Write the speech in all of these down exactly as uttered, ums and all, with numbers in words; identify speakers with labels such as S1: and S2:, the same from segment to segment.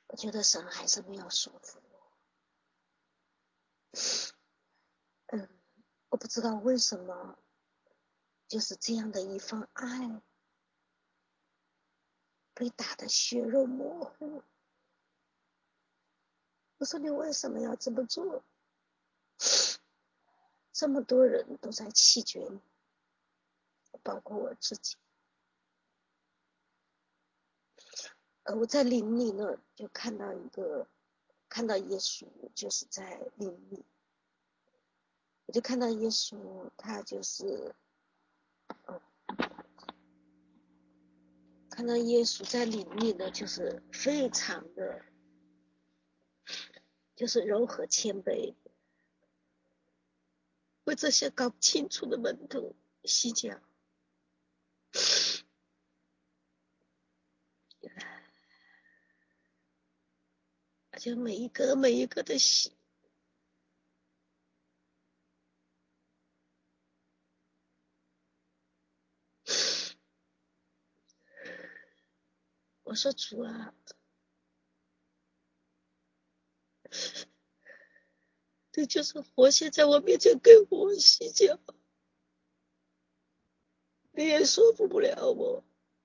S1: 我觉得神还是没有说服我。嗯，我不知道为什么，就是这样的一份爱被打得血肉模糊。我说你为什么要这么做？这么多人都在弃绝你，包括我自己。呃，我在林里呢，就看到一个，看到耶稣，就是在林里，我就看到耶稣，他就是，呃，看到耶稣在林里呢，就是非常的，就是柔和谦卑，为这些搞不清楚的门徒洗脚。而且每一个每一个的洗。我说主啊，这就是活现在我面前给我洗脚，你也说服不了我，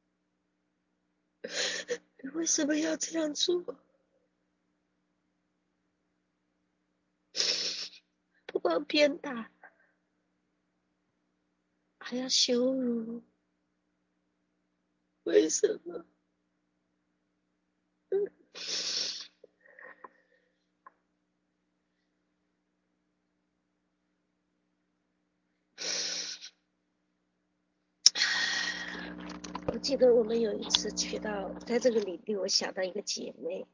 S1: 你为什么要这样做？不光鞭打，还要羞辱，为什么？我记得我们有一次去到，在这个领地，我想到一个姐妹，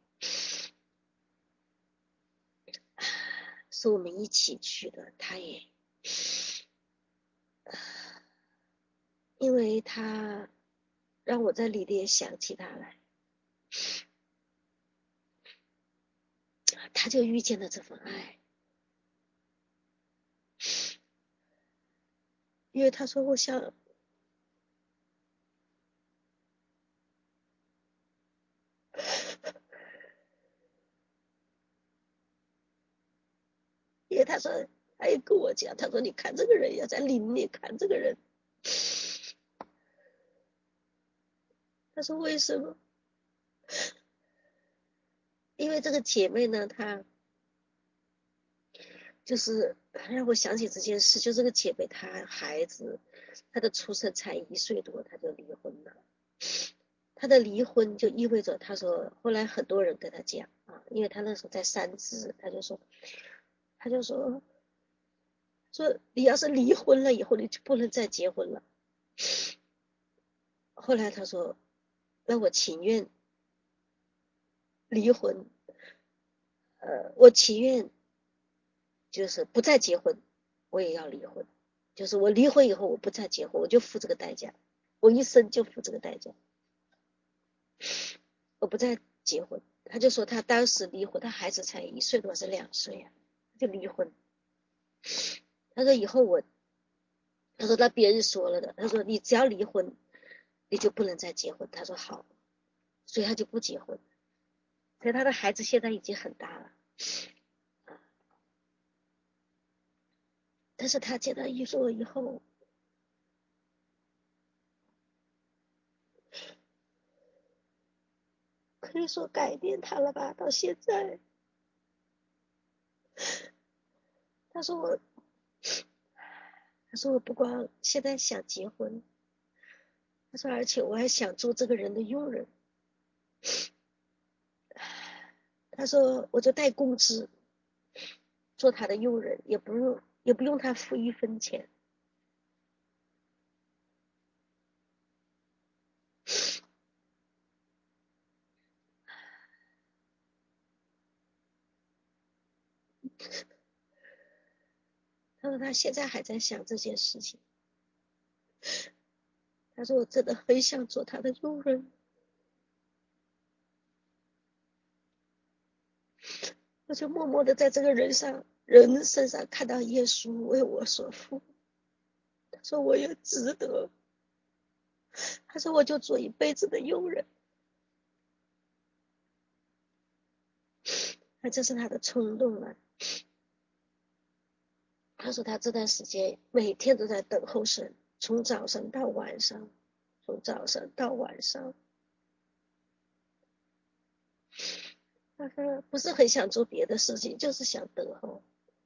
S1: 是我们一起去的，她也，因为她让我在里面想起她来，她就遇见了这份爱，因为她说我想。因为他说，他也跟我讲，他说你看这个人，要在林里看这个人。他说为什么？因为这个姐妹呢，她就是让我想起这件事，就这个姐妹她孩子，她的出生才一岁多，她就离婚了。她的离婚就意味着，她说后来很多人跟她讲啊，因为她那时候在三支，她就说，她就说说你要是离婚了以后，你就不能再结婚了。后来她说，那我情愿离婚，呃，我情愿就是不再结婚，我也要离婚。就是我离婚以后，我不再结婚，我就付这个代价，我一生就付这个代价，我不再结婚。他就说他当时离婚，他孩子才一岁多，是两岁啊，就离婚。他说以后我，他说那别人说了的，他说你只要离婚，你就不能再结婚。他说好，所以他就不结婚。所以他的孩子现在已经很大了，但是他见到艺术以后，可以说改变他了吧？到现在，他说我，他说我不光现在想结婚，他说而且我还想做这个人的佣人。他说我就带工资做他的佣人，也不用也不用他付一分钱。他说他现在还在想这件事情。他说我真的很想做他的佣人。我就默默的在这个人上人身上看到耶稣为我所付。他说我也值得。他说我就做一辈子的佣人。 那这是他的冲动了。他说他这段时间每天都在等候神，从早上到晚上，从早上到晚上。他说不是很想做别的事情，就是想等候。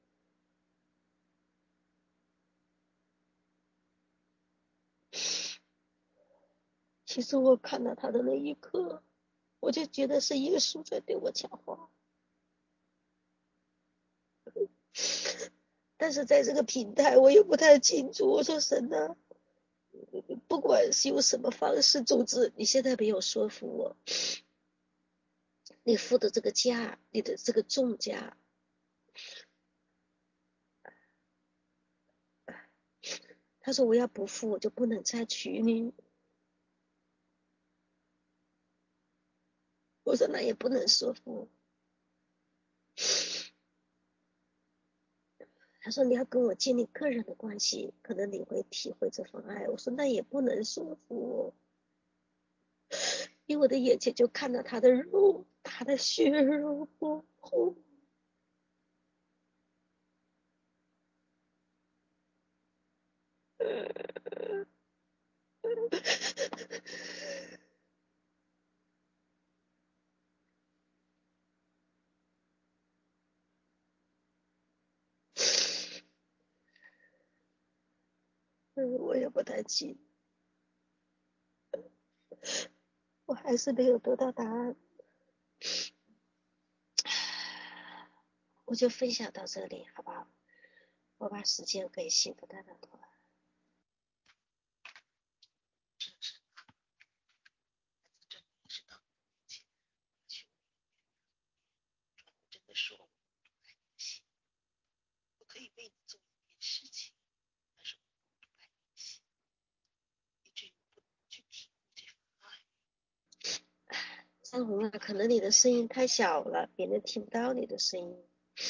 S1: 其实我看到他的那一刻，我就觉得是耶稣在对我讲话。但是在这个平台我也不太清楚，我说神啊，不管是用什么方式，总之你现在没有说服我，你付的这个价，你的这个重价，他说我要不付我就不能再娶你。我说那也不能说服。他说你要跟我建立个人的关系，可能你会体会这份爱。我说那也不能说服我，因为我的眼前就看到他的肉，他的血肉模糊。我也不太清，我还是没有得到答案。我就分享到这里，好不好？我把时间给幸福带到头了。张红啊，可能你的声音太小了，别人听不到你的声音。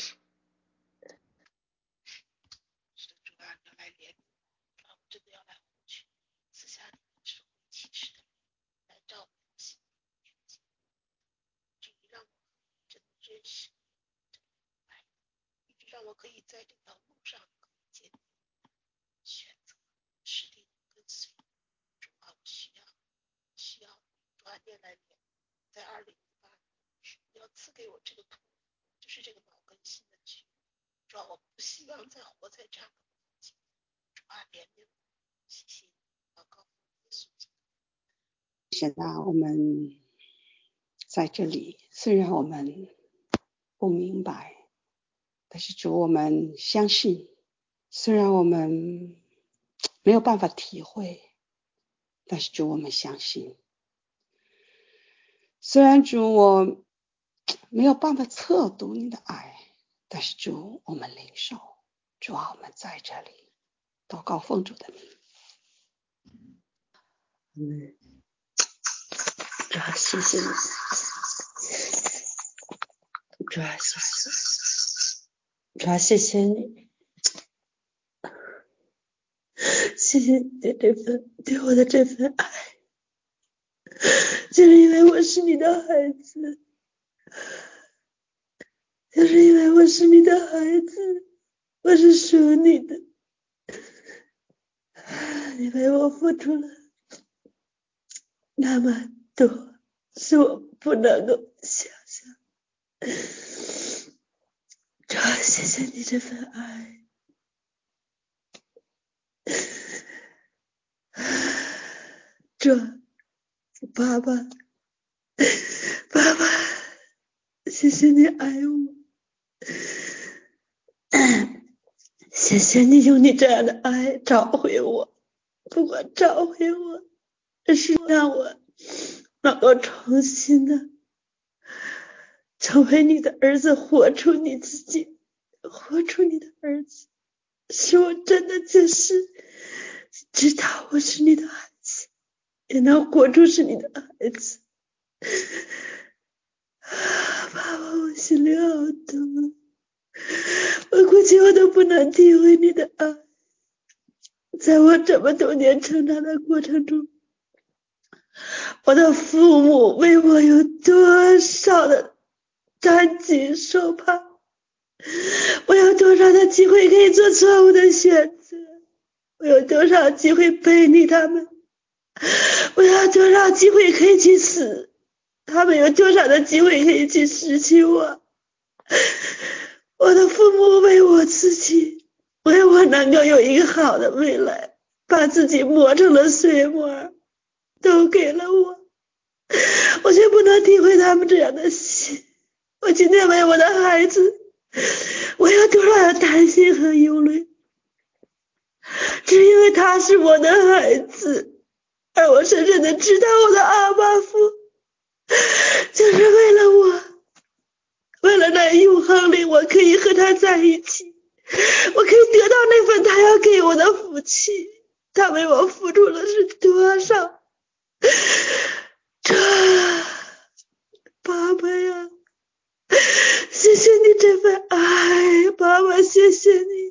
S2: 让我可以在这条路上坚定选择，实地跟随。主啊，我需要需要锻炼来练，在二零一八年，你要赐给我这个图，就是这个脑更新的区。主啊，我不希望再活在这样的环境。主啊，怜悯我，谢谢你，祷告耶稣基督。
S3: 现在我们在这里，虽然我们不明白，但是主我们相信，虽然我们没有办法体会，但是主我们相信，虽然主我没有办法测度你的爱，但是主我们领受。主啊，我们在这里祷告奉主的名。主啊，谢谢你，主啊，谢谢你，主啊，谢谢你，谢谢你对这份对我的这份爱，就是因为我是你的孩子，就是因为我是你的孩子，我是属你的，你为我付出了那么多，是我不能够想象。主啊，谢谢你这份爱，主啊，爸爸，爸爸，谢谢你爱我，谢谢你用你这样的爱找回我，不管找回我，是让我能够重新的成为你的儿子，活出你自己，活出你的儿子，使我真的就是知道我是你的孩子，也能活出是你的孩子。爸爸，我心里好痛，我估计我都不能体会你的爱。在我这么多年成长的过程中，我的父母为我有多少的担惊受怕。我有多少的机会可以做错误的选择？我有多少机会背离他们？我有多少机会可以去死？他们有多少的机会可以去失去我？我的父母为我自己，为我能够有一个好的未来，把自己磨成了碎末，都给了我，我却不能体会他们这样的心。我今天为我的孩子，我有多少的担心和忧虑，只因为他是我的孩子，而我深深的知道我的阿爸父就是为了我，为了那永恒里我可以和他在一起，我可以得到那份他要给我的福气。他为我付出的是多少？这爸爸呀，谢谢你这份爱，爸爸，谢谢你。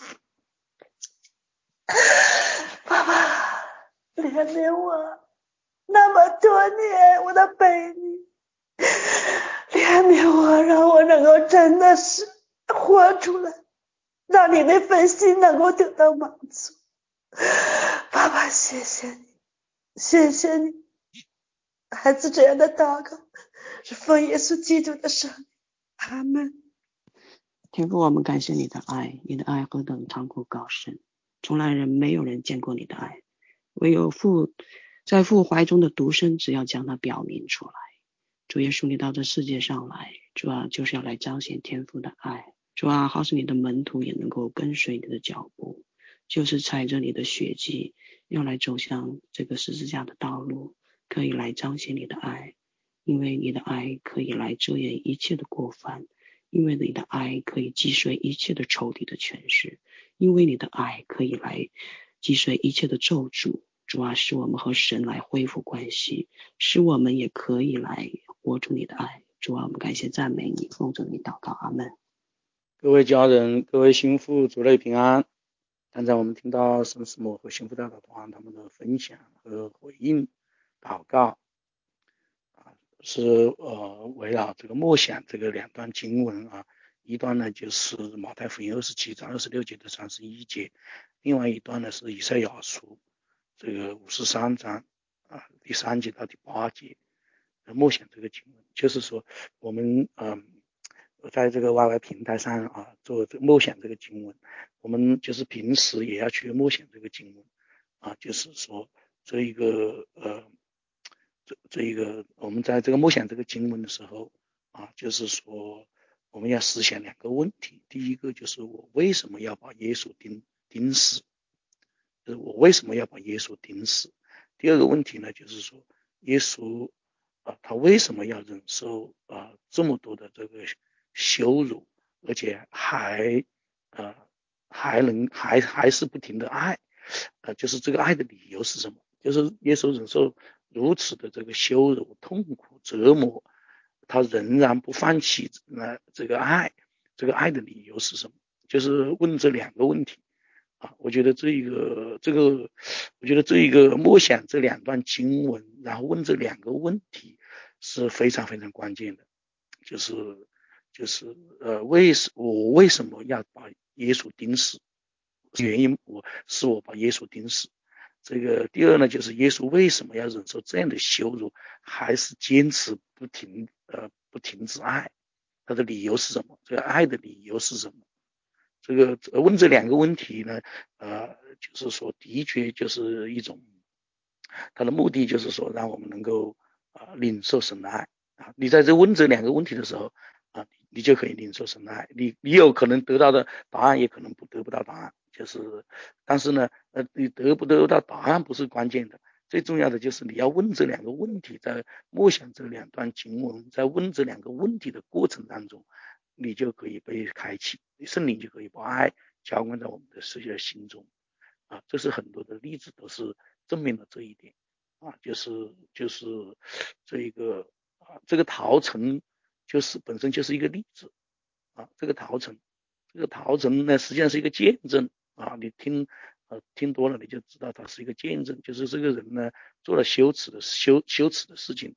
S3: 爸爸，怜悯我，那么多年我的背逆，怜悯我，让我能够真的是活出来，让你那份心能够得到满足。爸爸，谢谢你，谢谢你。孩子这样的祷告是奉耶稣基督的圣名，阿们。
S4: 天父，我们感谢你的爱，你的爱何等长阔高深，从来人没有人见过你的爱，唯有父在父怀中的独生子要将它表明出来。主耶稣，你到这世界上来，主啊，就是要来彰显天父的爱。主啊，好使你的门徒也能够跟随你的脚步，就是踩着你的血迹，要来走向这个十字架的道路，可以来彰显你的爱，因为你的爱可以来遮掩一切的过犯，因为你的爱可以击碎一切的仇敌的权势，因为你的爱可以来击碎一切的咒诅。主啊，使我们和神来恢复关系，使我们也可以来活出你的爱。主啊，我们感谢赞美你，奉着你祷告，阿们。
S5: 各位家人，各位心腹，主内平安。刚才我们听到神师母和心腹代祷团他们的分享和回应祷告啊，是呃围绕这个默想这个两段经文啊，一段呢就是马太福音二十七章二十六节到三十一节，另外一段呢是以赛亚书这个五十三章啊第三节到第八节，默想这个经文，就是说我们嗯。在这个 Y Y 平台上啊，做这默想这个经文，我们就是平时也要去默想这个经文啊，就是说这一个呃，这这一个我们在这个默想这个经文的时候啊，就是说我们要思想两个问题，第一个就是我为什么要把耶稣钉钉死，就是我为什么要把耶稣钉死？第二个问题呢，就是说耶稣啊，他为什么要忍受啊这么多的这个羞辱，而且还呃还能还还是不停的爱，呃就是这个爱的理由是什么？就是耶稣忍受如此的这个羞辱、痛苦、折磨，他仍然不放弃那这个爱，这个爱的理由是什么？就是问这两个问题啊，我觉得这一个这个，我觉得这一个默想这两段经文，然后问这两个问题是非常非常关键的，就是就是呃，为什我为什么要把耶稣钉死？原因我是我把耶稣钉死。这个第二呢，就是耶稣为什么要忍受这样的羞辱，还是坚持不停呃不停止爱？他的理由是什么？这个爱的理由是什么？这个问这两个问题呢，呃，就是说的确就是一种，他的目的就是说让我们能够啊、呃、领受神的爱啊。你在这问这两个问题的时候啊，你就可以领受神的爱。你你有可能得到的答案，也可能不得不到答案。就是，但是呢，呃，你得不得到答案不是关键的，最重要的就是你要问这两个问题，在默想这两段经文，在问这两个问题的过程当中，你就可以被开启，圣灵就可以把爱浇灌在我们的世界心中啊。这是很多的例子都是证明了这一点啊，就是就是这一个啊，这个陶城就是本身就是一个例子啊，这个陶城，这个陶城呢实际上是一个见证啊，你听呃听多了你就知道它是一个见证，就是这个人呢做了羞耻的羞羞耻的事情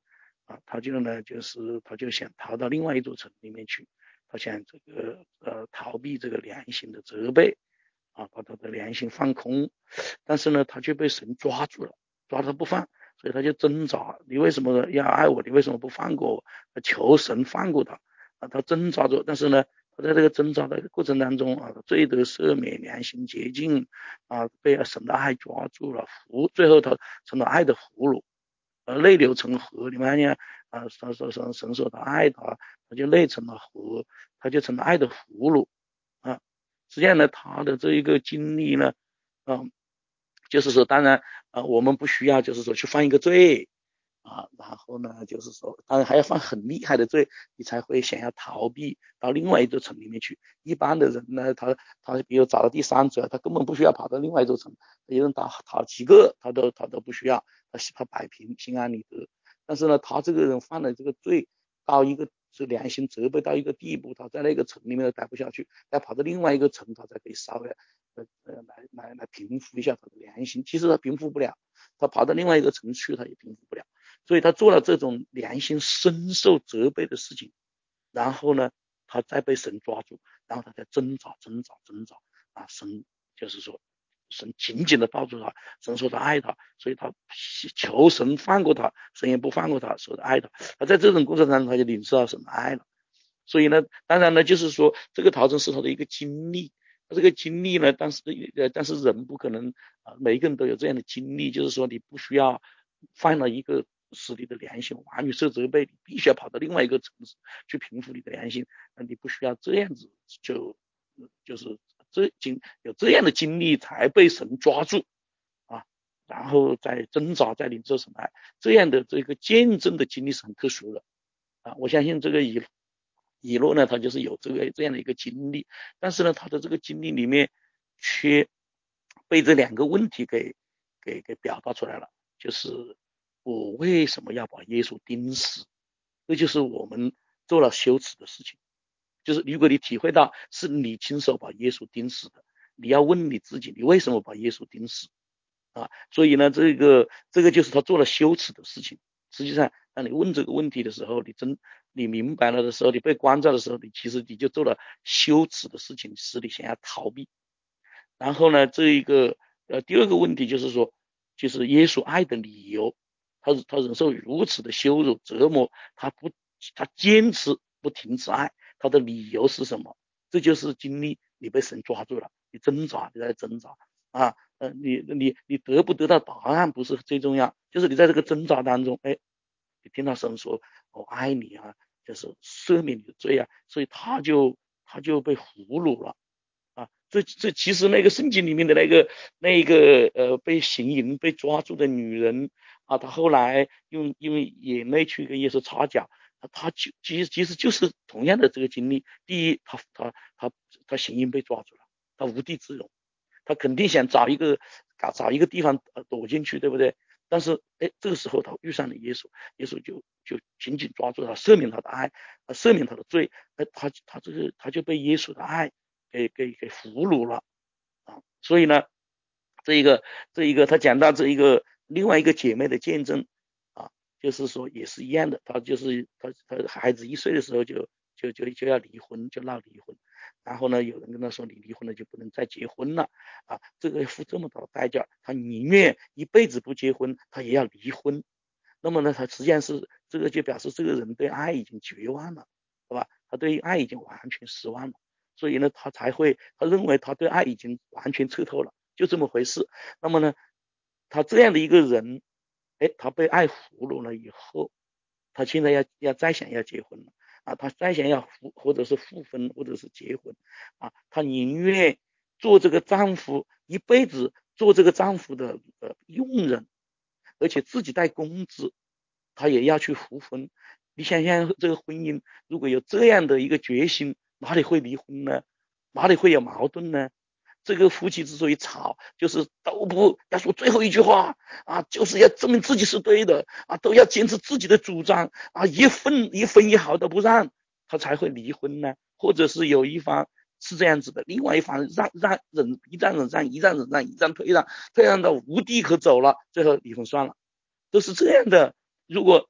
S5: 啊，他就呢就是他就想逃到另外一座城里面去，他想这个呃逃避这个良心的责备啊，把他的良心放空，但是呢他却被神抓住了，抓着不放，所以他就挣扎，你为什么要爱我？你为什么不放过我？他求神放过他啊，他挣扎着，但是呢他在这个挣扎的过程当中啊，罪得赦免，良心洁净啊，被神的爱抓住了，俘，最后他成了爱的俘虏。呃，内流成河，你们看见啊？神说神神说他爱他，他就内成了河，他就成了爱的俘虏啊。实际上呢，他的这一个经历呢，嗯，就是说，当然啊、呃，我们不需要就是说去犯一个罪啊，然后呢，就是说，当然还要犯很厉害的罪，你才会想要逃避到另外一座城里面去。一般的人呢，他他比如找到第三者，他根本不需要跑到另外一座城，有人打逃几个，他都他都不需要。他摆平，心安理得。但是呢，他这个人犯了这个罪，到一个是良心责备到一个地步，他在那个城里面都待不下去，再跑到另外一个城，他才可以稍微呃呃来来来平复一下他的良心。其实他平复不了，他跑到另外一个城去，他也平复不了。所以他做了这种良心深受责备的事情，然后呢，他再被神抓住，然后他再挣扎挣扎挣扎啊，神就是说。神紧紧的抱住他，神说他爱他，所以他求神放过他，神也不放过他，说他爱他。他在这种过程当中，他就领受到神的爱了。所以呢，当然呢，就是说这个逃生是他的一个经历，他这个经历呢，但是呃，但是人不可能啊，每一个人都有这样的经历，就是说你不需要犯了一个使你的良心完全受责备，你必须要跑到另外一个城市去平复你的良心，那你不需要这样子就就是这经有这样的经历才被神抓住啊，然后再挣扎，再领受神爱，这样的这个见证的经历是很特殊的啊。我相信这个以以诺呢，他就是有这个这样的一个经历，但是呢，他的这个经历里面却被这两个问题给给给表达出来了，就是我为什么要把耶稣钉死？这就是我们做了羞耻的事情。就是如果你体会到是你亲手把耶稣钉死的，你要问你自己，你为什么把耶稣钉死啊？所以呢，这个这个就是他做了羞耻的事情。实际上，当你问这个问题的时候，你真你明白了的时候，你被关照的时候，你其实你就做了羞耻的事情，使你想要逃避。然后呢，这一个呃第二个问题就是说，就是耶稣爱的理由，他他忍受如此的羞辱折磨，他不他坚持不停止爱。他的理由是什么？这就是经历你被神抓住了，你挣扎，你在挣扎啊，呃，你你你得不得到答案不是最重要，就是你在这个挣扎当中，哎，你听到神说我爱你啊，就是赦免你的罪啊，所以他就他就被俘虏了啊。这这其实那个圣经里面的那个那个呃被行淫被抓住的女人啊，她后来用因为眼泪去跟耶稣擦脚。他就其实其实就是同样的这个经历。第一，他他他他行淫被抓住了，他无地自容，他肯定想找一个找找一个地方躲进去，对不对？但是哎，这个时候他遇上了耶稣，耶稣就就紧紧抓住他，赦免他的爱，赦免他的罪，哎，他他这个他就被耶稣的爱给给给俘虏了啊。所以呢，这一个这一个他讲到这一个另外一个姐妹的见证。就是说也是一样的，他就是他他孩子一岁的时候就就就就要离婚，就闹离婚，然后呢，有人跟他说你离婚了就不能再结婚了啊，这个付这么大的代价，他宁愿一辈子不结婚，他也要离婚。那么呢，他实际上是这个就表示这个人对爱已经绝望了，对吧？他对爱已经完全失望了，所以呢，他才会他认为他对爱已经完全彻透了，就这么回事。那么呢，他这样的一个人。哎，他被爱俘虏了以后，他现在要要再想要结婚了啊，他再想要复或者是复婚或者是结婚啊，他宁愿做这个丈夫一辈子做这个丈夫的呃佣人，而且自己带工资，他也要去复婚。你想想这个婚姻如果有这样的一个决心，哪里会离婚呢？哪里会有矛盾呢？这个夫妻之所以吵，就是都不要说最后一句话啊，就是要证明自己是对的啊，都要坚持自己的主张啊，一分一分一毫都不让，他才会离婚呢。或者是有一方是这样子的，另外一方让让忍一让忍让，一让忍让，一让退让，退让到无地可走了，最后离婚算了，都是这样的。如果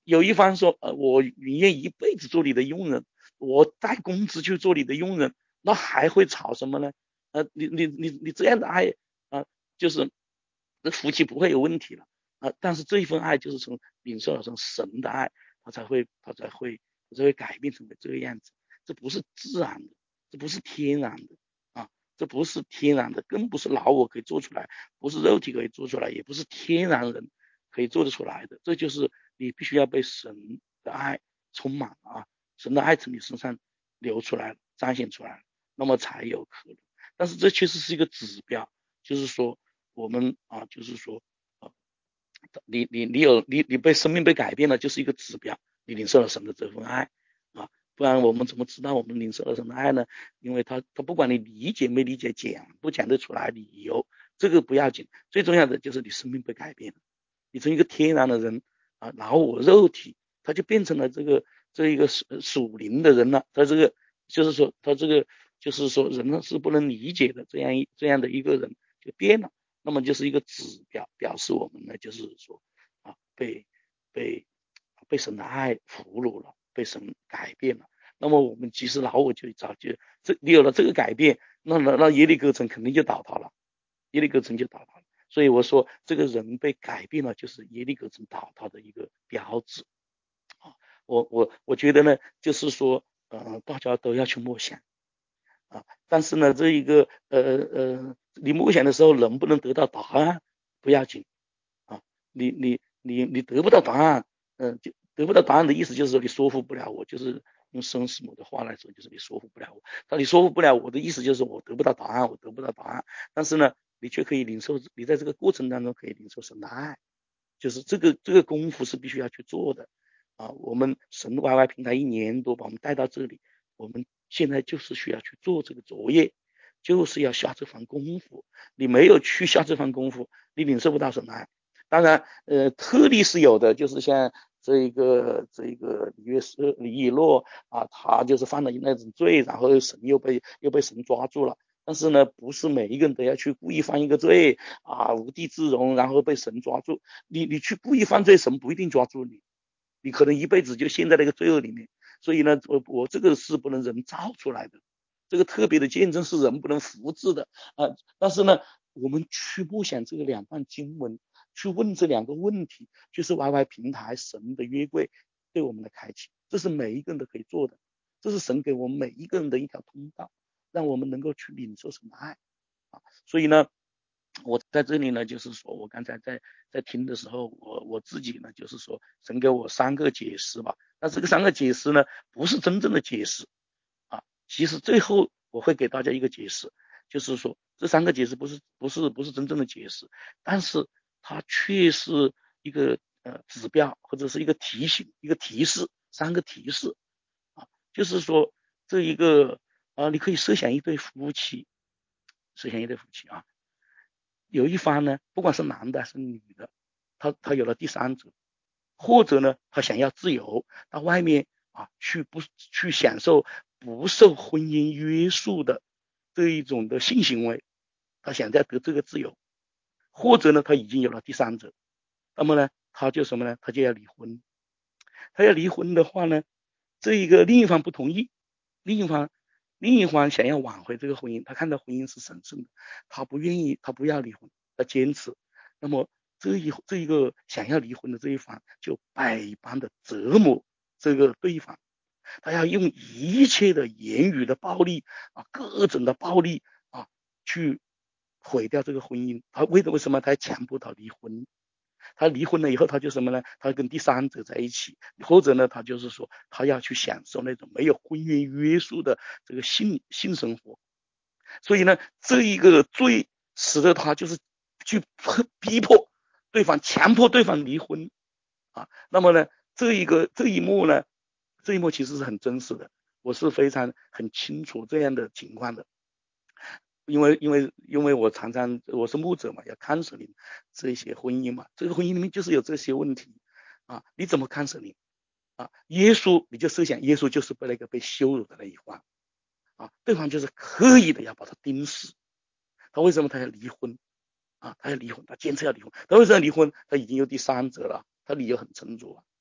S5: 有一方说，呃，我宁愿一辈子做你的佣人，我带工资去做你的佣人，那还会吵什么呢？呃，你你你你这样的爱啊、呃，就是那夫妻不会有问题了啊、呃。但是这一份爱就是从领受了从神的爱，他才会他才会他才会改变成为这个样子。这不是自然的，这不是天然的啊，这不是天然的，更不是老我可以做出来，不是肉体可以做出来，也不是天然人可以做得出来的。这就是你必须要被神的爱充满啊，神的爱从你身上流出来，彰显出来，那么才有可能。但是这确实是一个指标，就是说我们啊，就是说，啊、你你你有你你被生命被改变了，就是一个指标，你领受了神的这份爱啊，不然我们怎么知道我们领受了神的爱呢？因为他他不管你理解没理解，讲不讲得出来理由，这个不要紧，最重要的就是你生命被改变了，你从一个天然的人啊，然后我肉体，他就变成了这个这一个属属灵的人了，他这个就是说他这个就是说人是不能理解的这样一这样的一个人就变了。那么就是一个指标，表示我们呢，就是说啊，被被被神的爱俘虏了，被神改变了。那么我们其实老我就早就这，你有了这个改变，那那那耶利哥城肯定就倒塌了，耶利哥城就倒塌了。所以我说，这个人被改变了，就是耶利哥城倒塌的一个标志啊。我我我觉得呢，就是说，呃，大家都要去默想。啊，但是呢，这一个呃呃，你默想的时候能不能得到答案不要紧啊，你你你你得不到答案，嗯、呃，就得不到答案的意思就是说你说服不了我，就是用生死母的话来说，就是你说服不了我。那你说服不了我的意思就是我得不到答案，我得不到答案，但是呢，你却可以领受，你在这个过程当中可以领受神的爱，就是这个这个功夫是必须要去做的啊。我们神 Y Y 平台一年多把我们带到这里。我们现在就是需要去做这个作业，就是要下这番功夫。你没有去下这番功夫，你领受不到神的爱。当然，呃，特例是有的，就是像这一个这一个李约瑟李以诺啊，他就是犯了那种罪，然后神又被又被神抓住了。但是呢，不是每一个人都要去故意犯一个罪啊，无地自容，然后被神抓住。你你去故意犯罪，神不一定抓住你，你可能一辈子就陷在那个罪恶里面。所以呢，我我这个是不能人造出来的，这个特别的见证是人不能复制的啊。但是呢，我们去默想这个两段经文，去问这两个问题，就是 Y Y 平台神的约柜对我们的开启，这是每一个人都可以做的，这是神给我们每一个人的一条通道，让我们能够去领受神的爱啊。所以呢，我在这里呢，就是说我刚才在在听的时候，我我自己呢，就是说神给我三个解释吧。那这个三个解释呢，不是真正的解释啊。其实最后我会给大家一个解释，就是说这三个解释不是不是不是真正的解释，但是它却是一个呃指标或者是一个提醒，一个提示，三个提示啊。就是说这一个啊，你可以设想一对夫妻，设想一对夫妻啊。有一方呢，不管是男的还是女的，他他有了第三者，或者呢，他想要自由，到外面啊去不去享受不受婚姻约束的这一种的性行为，他想要得这个自由，或者呢，他已经有了第三者，那么呢，他就什么呢？他就要离婚。他要离婚的话呢，这一个另一方不同意，另一方另一方想要挽回这个婚姻，他看到婚姻是神圣的，他不愿意，他不要离婚，他坚持。那么这一这一个想要离婚的这一方就百般的折磨这个对方，他要用一切的言语的暴力啊，各种的暴力啊，去毁掉这个婚姻。他为了为什么他强迫他离婚？他离婚了以后，他就什么呢？他跟第三者在一起，或者呢，他就是说他要去享受那种没有婚姻约束的这个性性生活。所以呢，这一个罪使得他就是去逼迫对方，强迫对方离婚啊。那么呢，这一个这一幕呢，这一幕其实是很真实的，我是非常很清楚这样的情况的。因为因为因为我常常我是牧者嘛，要看守你这些婚姻嘛，这个婚姻里面就是有这些问题啊，你怎么看守你啊？耶稣你就设想，耶稣就是被那个被羞辱的那一方啊，对方就是刻意的要把他钉死，他为什么他要离婚啊？他要离婚，他坚持要离婚，他为什么要离婚？他已经有第三者了，他理由很充足啊。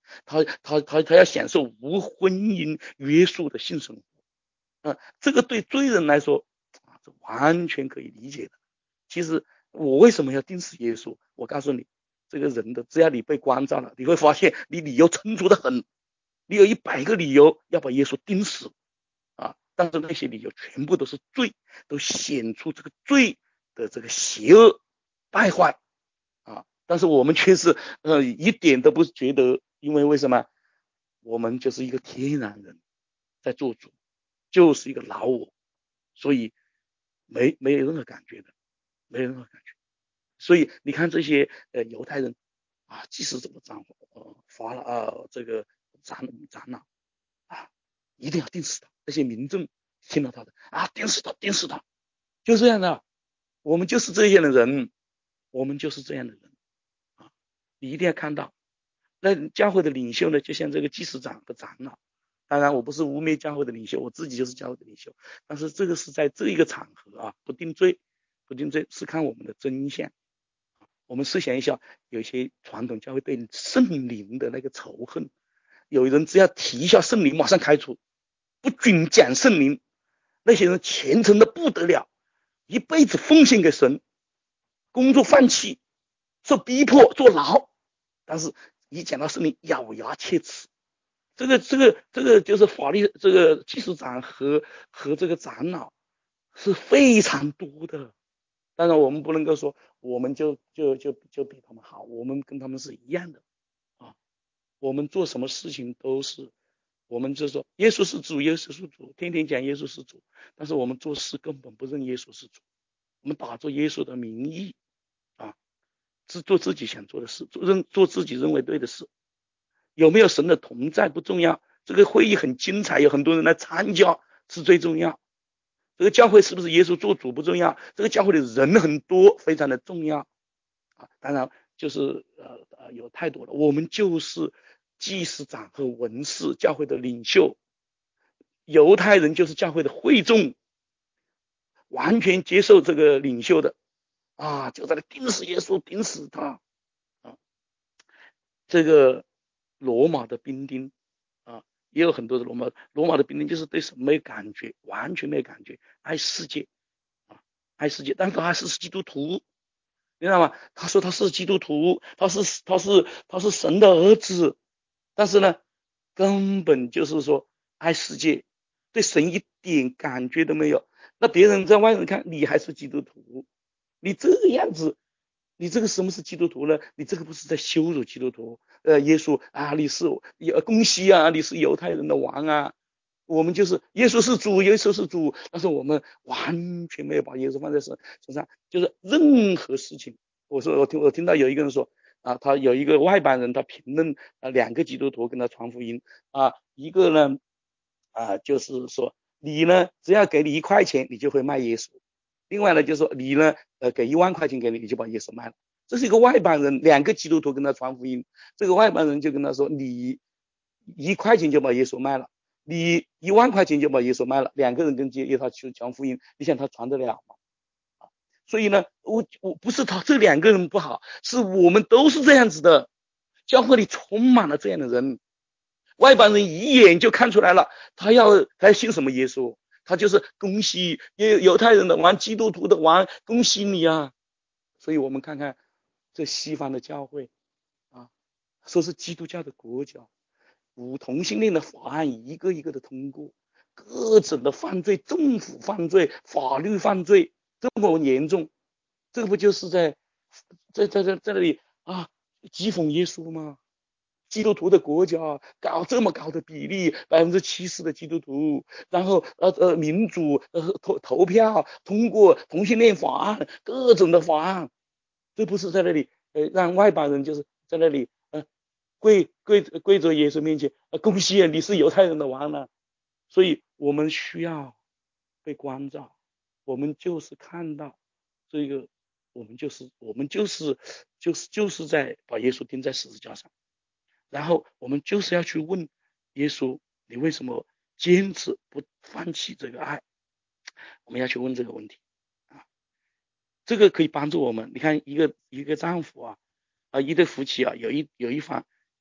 S5: 他他他他要享受无婚姻约束的性生活，啊，这个对罪人来说啊，这完全可以理解的。其实我为什么要钉死耶稣？我告诉你，这个人的只要你被关照了，你会发现你理由充足的很，你有一百个理由要把耶稣钉死啊，但是那些理由全部都是罪，都显出这个罪的这个邪恶败坏啊。但是我们却是呃一点都不觉得，因为为什么？我们就是一个天然人在做主，就是一个老我，所以没没有任何感觉的，没有任何感觉。所以你看这些呃犹太人啊，即使怎么长呃发了啊这个长长老啊，一定要钉死他。那些民众听到他的啊，钉死他，钉死他，就这样的。我们就是这样的人，我们就是这样的人啊！你一定要看到，那教会的领袖呢，就像这个祭司长和长老。当然，我不是污蔑教会的领袖，我自己就是教会的领袖。但是这个是在这一个场合啊，不定罪，不定罪是看我们的真相。我们试想一下，有一些传统教会对圣灵的那个仇恨，有人只要提一下圣灵，马上开除，不准讲圣灵。那些人虔诚的不得了，一辈子奉献给神，工作放弃，受逼迫，坐牢，但是一讲到圣灵，咬牙切齿。这个这个这个就是法律，这个祭司长和和这个长老是非常多的。当然我们不能够说我们就就就就比他们好，我们跟他们是一样的啊。我们做什么事情都是，我们就说耶稣是主，耶稣是主，天天讲耶稣是主，但是我们做事根本不认耶稣是主，我们打着耶稣的名义啊，是做自己想做的事，做认做自己认为对的事。有没有神的同在不重要，这个会议很精彩，有很多人来参加是最重要。这个教会是不是耶稣做主不重要，这个教会的人很多非常的重要啊。当然就是呃呃有太多了，我们就是祭司长和文士，教会的领袖，犹太人就是教会的会众，完全接受这个领袖的啊，就在那钉死耶稣，钉死他啊。这个罗马的兵丁啊，也有很多的罗马罗马的兵丁，就是对神没有感觉，完全没有感觉，爱世界啊，爱世界，但是他还是基督徒，你知道吗？他说他是基督徒，他是他是他是神的儿子，但是呢，根本就是说爱世界，对神一点感觉都没有。那别人在外人看你还是基督徒，你这个样子，你这个什么是基督徒呢？你这个不是在羞辱基督徒？呃，耶稣啊，你是恭喜啊，你是犹太人的王啊。我们就是耶稣是主，耶稣是主，但是我们完全没有把耶稣放在身身上，就是任何事情。我说我听我听到有一个人说啊，他有一个外邦人，他评论啊两个基督徒跟他传福音啊，一个呢啊就是说你呢只要给你一块钱，你就会卖耶稣。另外呢，就是说你呢，呃，给一万块钱给你，你就把耶稣卖了。这是一个外邦人，两个基督徒跟他传福音，这个外邦人就跟他说，你一块钱就把耶稣卖了，你一万块钱就把耶稣卖了，两个人跟接他去传福音，你想他传得了吗？所以呢，我我不是他这两个人不好，是我们都是这样子的，教会里充满了这样的人，外邦人一眼就看出来了，他要他要信什么耶稣。他就是恭喜犹太人的王，基督徒的王，恭喜你啊！所以我们看看这西方的教会啊，说是基督教的国家，无同性恋的法案一个一个的通过，各种的犯罪，政府犯罪，法律犯罪这么严重，这个不就是在在在在在那里啊讥讽耶稣吗？基督徒的国家搞这么高的比例，百分之七十的基督徒，然后呃呃民主呃投投票通过同性恋法案，各种的法案，这不是在那里呃让外邦人就是在那里呃跪跪跪着耶稣面前，呃恭喜啊，你是犹太人的王了。所以我们需要被关照，我们就是看到这个，我们就是我们就是就是就是在把耶稣钉在十字架上。然后我们就是要去问耶稣，你为什么坚持不放弃这个爱？我们要去问这个问题啊，这个可以帮助我们。你看一个一个丈夫啊，啊一对夫妻啊，有一有一方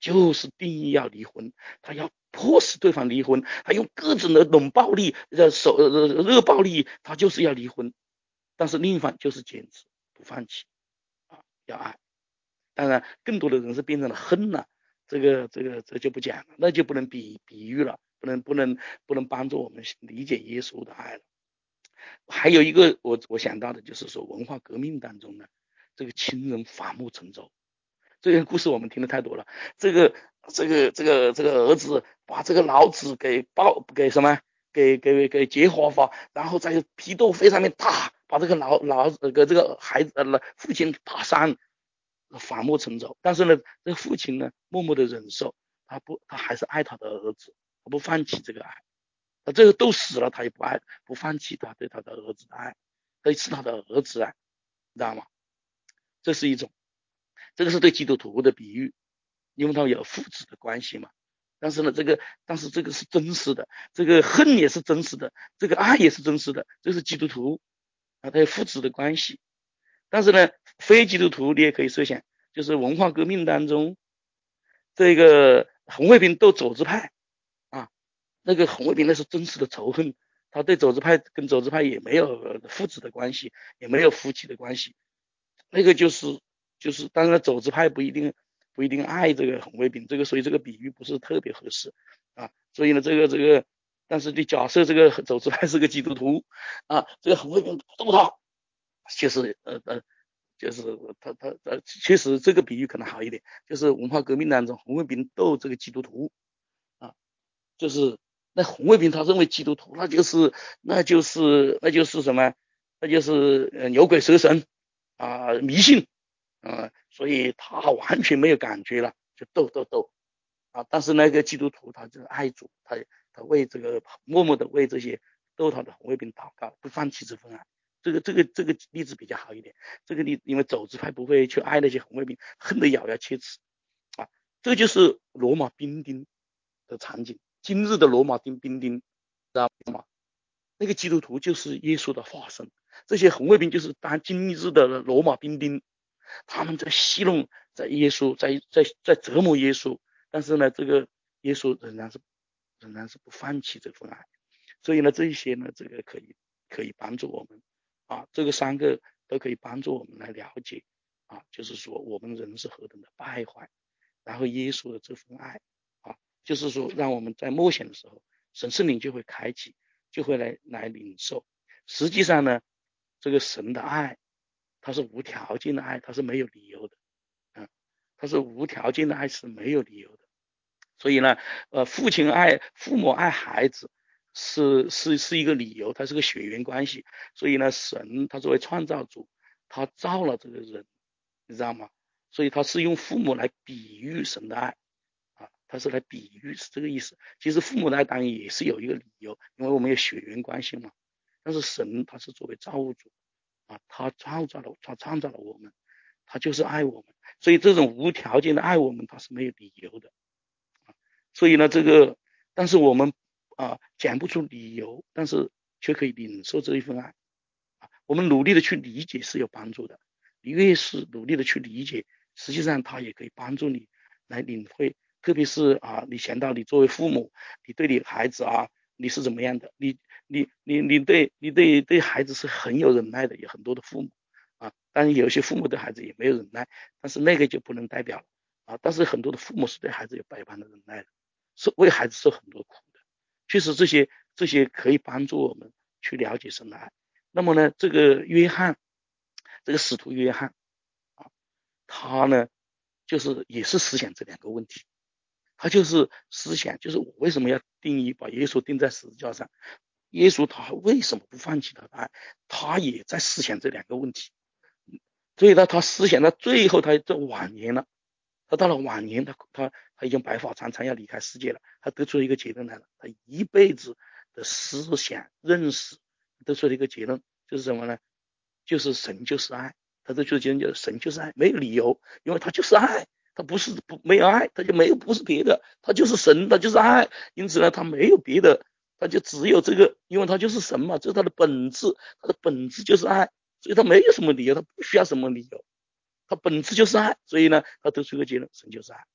S5: 就是定义要离婚，他要迫使对方离婚，他用各种的冷暴力、手热暴力，他就是要离婚。但是另一方就是坚持不放弃啊，要爱。当然，更多的人是变成了恨了，这个这个这就不讲了，那就不能比比喻了，不能不能不能帮助我们理解耶稣的爱了。还有一个我我想到的就是说，文化革命当中呢，这个亲人反目成仇，这个故事我们听的太多了。这个这个这个这个儿子把这个老子给抱给什么给给给结合法，然后在批斗会上面打，把这个老老给这个孩子呃父亲打伤，反目成仇。但是呢，这个父亲呢默默的忍受，他不他还是爱他的儿子，他不放弃这个爱。他这个都死了，他也不爱不放弃他对他的儿子的爱，他是他的儿子啊，知道吗？这是一种，这个是对基督徒的比喻，因为他有父子的关系嘛。但是呢，这个但是这个是真实的，这个恨也是真实的，这个爱也是真实的，这是基督徒啊，他有父子的关系。但是呢，非基督徒你也可以设想，就是文化革命当中，这个红卫兵斗走资派啊，那个红卫兵那是真实的仇恨，他对走资派跟走资派也没有父子的关系，也没有夫妻的关系，那个就是就是当然走资派不一定不一定爱这个红卫兵，这个所以这个比喻不是特别合适啊。所以呢，这个这个，但是你假设这个走资派是个基督徒啊，这个红卫兵斗他，就是呃呃。就是他他呃，其实这个比喻可能好一点，就是文化革命当中红卫兵斗这个基督徒啊，就是那红卫兵他认为基督徒那就是那就是那就是什么，那就是呃牛鬼蛇神啊，迷信啊，所以他完全没有感觉了，就斗斗斗啊。但是那个基督徒他就是爱主，他他为这个默默的为这些斗他的红卫兵祷告，不放弃这份爱。这个这个这个例子比较好一点，这个例因为走资派不会去爱那些红卫兵，恨得咬牙切齿啊。这就是罗马兵丁的场景，今日的罗马兵兵丁，知道吗？那个基督徒就是耶稣的化身，这些红卫兵就是当今日的罗马兵丁，他们在戏弄，在耶稣，在在在折磨耶稣，但是呢，这个耶稣仍然是仍然是不放弃这份爱，所以呢，这一些呢，这个可以可以帮助我们啊，这个三个都可以帮助我们来了解啊，就是说我们人是何等的败坏，然后耶稣的这份爱啊，就是说让我们在默想的时候，神圣灵就会开启，就会来来领受。实际上呢，这个神的爱，它是无条件的爱，它是没有理由的，嗯，它是无条件的爱是没有理由的。所以呢，呃，父亲爱父母爱孩子是是是一个理由，它是个血缘关系。所以呢，神他作为创造主，他造了这个人，你知道吗？所以他是用父母来比喻神的爱啊，他是来比喻是这个意思。其实父母的爱当然也是有一个理由，因为我们有血缘关系嘛。但是神他是作为造物主啊，他创造了他创造了我们，他就是爱我们。所以这种无条件的爱我们，他是没有理由的。所以呢，这个，但是我们啊讲不出理由，但是却可以领受这一份爱啊。我们努力的去理解是有帮助的，你越是努力的去理解，实际上它也可以帮助你来领会。特别是啊，你想到你作为父母，你对你孩子啊，你是怎么样的？你你你你对你对对孩子是很有忍耐的，有很多的父母啊，当然有些父母对孩子也没有忍耐，但是那个就不能代表了啊。但是很多的父母是对孩子有百般的忍耐的。是为孩子受很多苦的，确实这些这些可以帮助我们去了解神的爱。那么呢，这个约翰，这个使徒约翰啊，他呢就是也是思想这两个问题，他就是思想，就是我为什么要定义把耶稣钉在十字架上？耶稣他为什么不放弃他的爱？他也在思想这两个问题，所以呢，他思想到最后，他这晚年了。他到了晚年，他他他已经白发苍苍要离开世界了，他得出了一个结论来了，他一辈子的思想认识得出了一个结论，就是什么呢？就是神就是爱，他得出的结论就是神就是爱，没有理由，因为他就是爱，他不是不没有爱，他就没有不是别的，他就是神，他就是爱，因此呢，他没有别的，他就只有这个，因为他就是神嘛，这是他的本质，他的本质就是爱，所以他没有什么理由，他不需要什么理由。他本质就是爱，所以呢，他得出一个结论：神就是爱。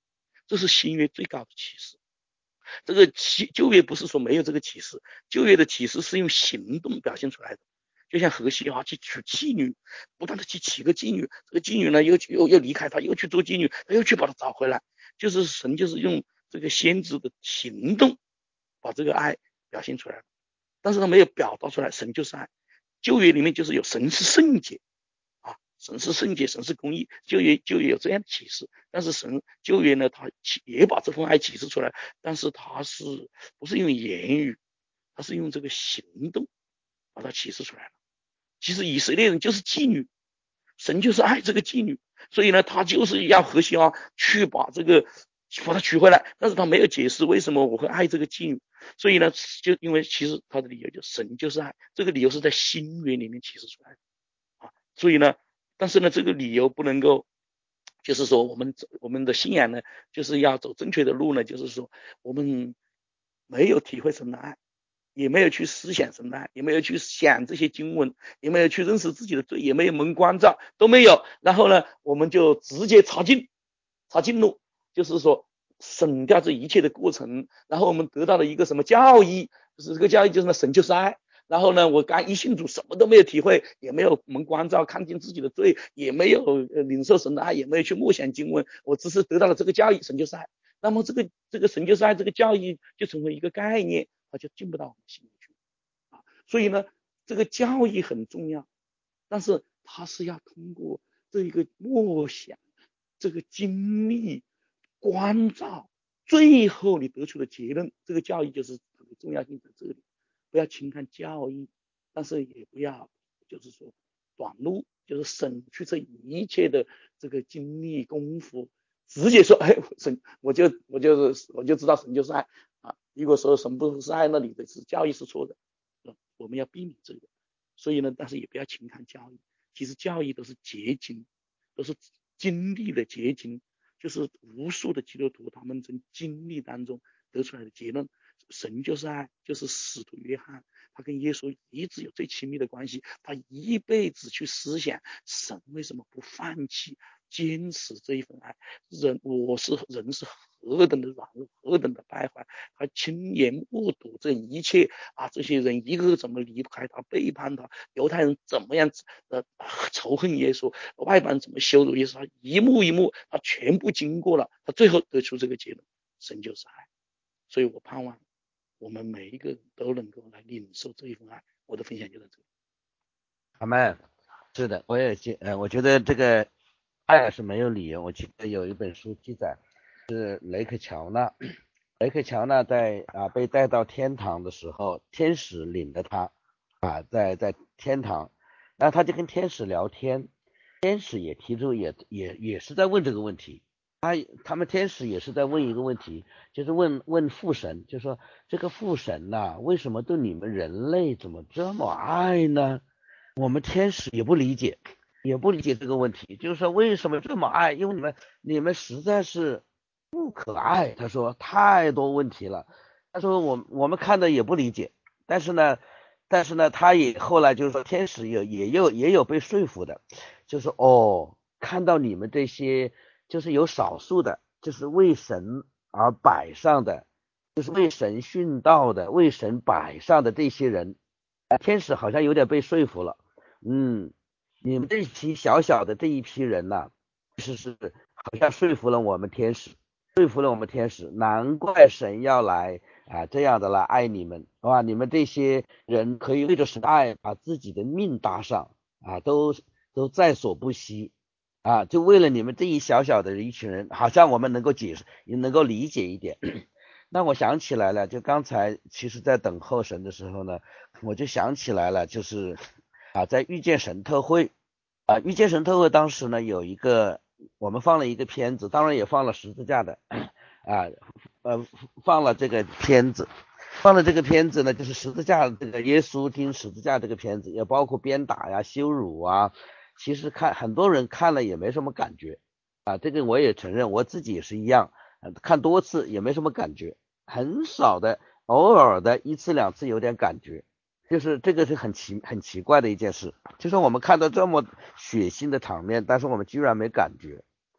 S5: 这是新约最高的启示。这个旧约不是说没有这个启示，旧约的启示是用行动表现出来的。就像何西阿去娶妓女，不断的去娶个妓女，这个妓女呢又又又离开他，又去做妓女，他又去把他找回来，就是神就是用这个先知的行动把这个爱表现出来，但是他没有表达出来，神就是爱。旧约里面就是有神是圣洁啊，神是圣洁，神是公义，旧约旧约有这样的启示，但是神旧约呢，他也把这份爱启示出来，但是他是不是用言语，他是用这个行动把它启示出来了。其实以色列人就是妓女，神就是爱这个妓女，所以呢，他就是要何西阿去把这个把他娶回来，但是他没有解释为什么我会爱这个妓女，所以呢，就因为其实他的理由就是神就是爱，这个理由是在新约里面启示出来的啊，所以呢，但是呢，这个理由不能够，就是说我们我们的信仰呢，就是要走正确的路呢，就是说我们没有体会神的爱。也没有去思想神的爱，也没有去想这些经文，也没有去认识自己的罪，也没有蒙光照，都没有。然后呢，我们就直接插进，插进入，就是说省掉这一切的过程。然后我们得到了一个什么教义，就是这个教义就是呢，神就是爱。然后呢，我刚一信主，什么都没有体会，也没有蒙光照，看见自己的罪，也没有领受神的爱，也没有去默想经文，我只是得到了这个教义，神就是爱。那么这个这个神就是爱这个教义就成为一个概念。他就进不到我们心里去啊，所以呢，这个教义很重要，但是它是要通过这一个默想、这个经历、关照，最后你得出的结论，这个教义就是重要性在这里。不要轻看教义，但是也不要就是说短路，就是省去这一切的这个精力功夫，直接说，哎，神，我就我就是我就知道神就是爱。啊，如果说神不是爱，那你的是教义是错的，我们要避免这个。所以呢，但是也不要轻看教义，其实教义都是结晶，都是经历的结晶，就是无数的基督徒他们从经历当中得出来的结论。神就是爱，就是使徒约翰，他跟耶稣一直有最亲密的关系，他一辈子去思想神为什么不放弃坚持这一份爱，人我是人是何等的软弱，何等的败坏，他亲眼目睹这一切啊，这些人一个个怎么离开他，背叛他，犹太人怎么样呃仇恨耶稣，外邦人怎么羞辱耶稣，他一幕一幕他全部经过了，他最后得出这个结论，神就是爱。所以我盼望我们每一个人都能够来领受这一份爱。我的分享就到这里。
S6: 阿们，是的，我也觉呃，我觉得这个爱是没有理由。我记得有一本书记载，是雷克乔纳，雷克乔纳在啊被带到天堂的时候，天使领着他啊在在天堂，然后他就跟天使聊天，天使也提出也也也是在问这个问题。他他们天使也是在问一个问题，就是问问父神，就说这个父神呐、啊，为什么对你们人类怎么这么爱呢？我们天使也不理解，也不理解这个问题，就是说为什么这么爱？因为你们你们实在是不可爱。他说太多问题了，他说我我们看的也不理解，但是呢，但是呢，他也后来就是说天使也也有也有被说服的，就是哦，看到你们这些。就是有少数的，就是为神而摆上的，就是为神殉道的，为神摆上的这些人，天使好像有点被说服了。嗯，你们这一批小小的这一批人呐、啊，其实是好像说服了我们天使，说服了我们天使，难怪神要来啊这样的来爱你们，哇！你们这些人可以为着神的爱把自己的命搭上啊，都都在所不惜。啊，就为了你们这一小小的一群人，好像我们能够解释，也能够理解一点。那我想起来了，就刚才其实在等候神的时候呢，我就想起来了，就是啊，在遇见神特会啊，遇见神特会当时呢有一个我们放了一个片子，当然也放了十字架的啊，呃，放了这个片子，放了这个片子呢，就是十字架这个耶稣钉十字架这个片子，也包括鞭打呀、羞辱啊。其实看很多人看了也没什么感觉啊，这个我也承认，我自己也是一样，看多次也没什么感觉，很少的，偶尔的一次两次有点感觉，就是这个是很奇很奇怪的一件事，就是我们看到这么血腥的场面，但是我们居然没感觉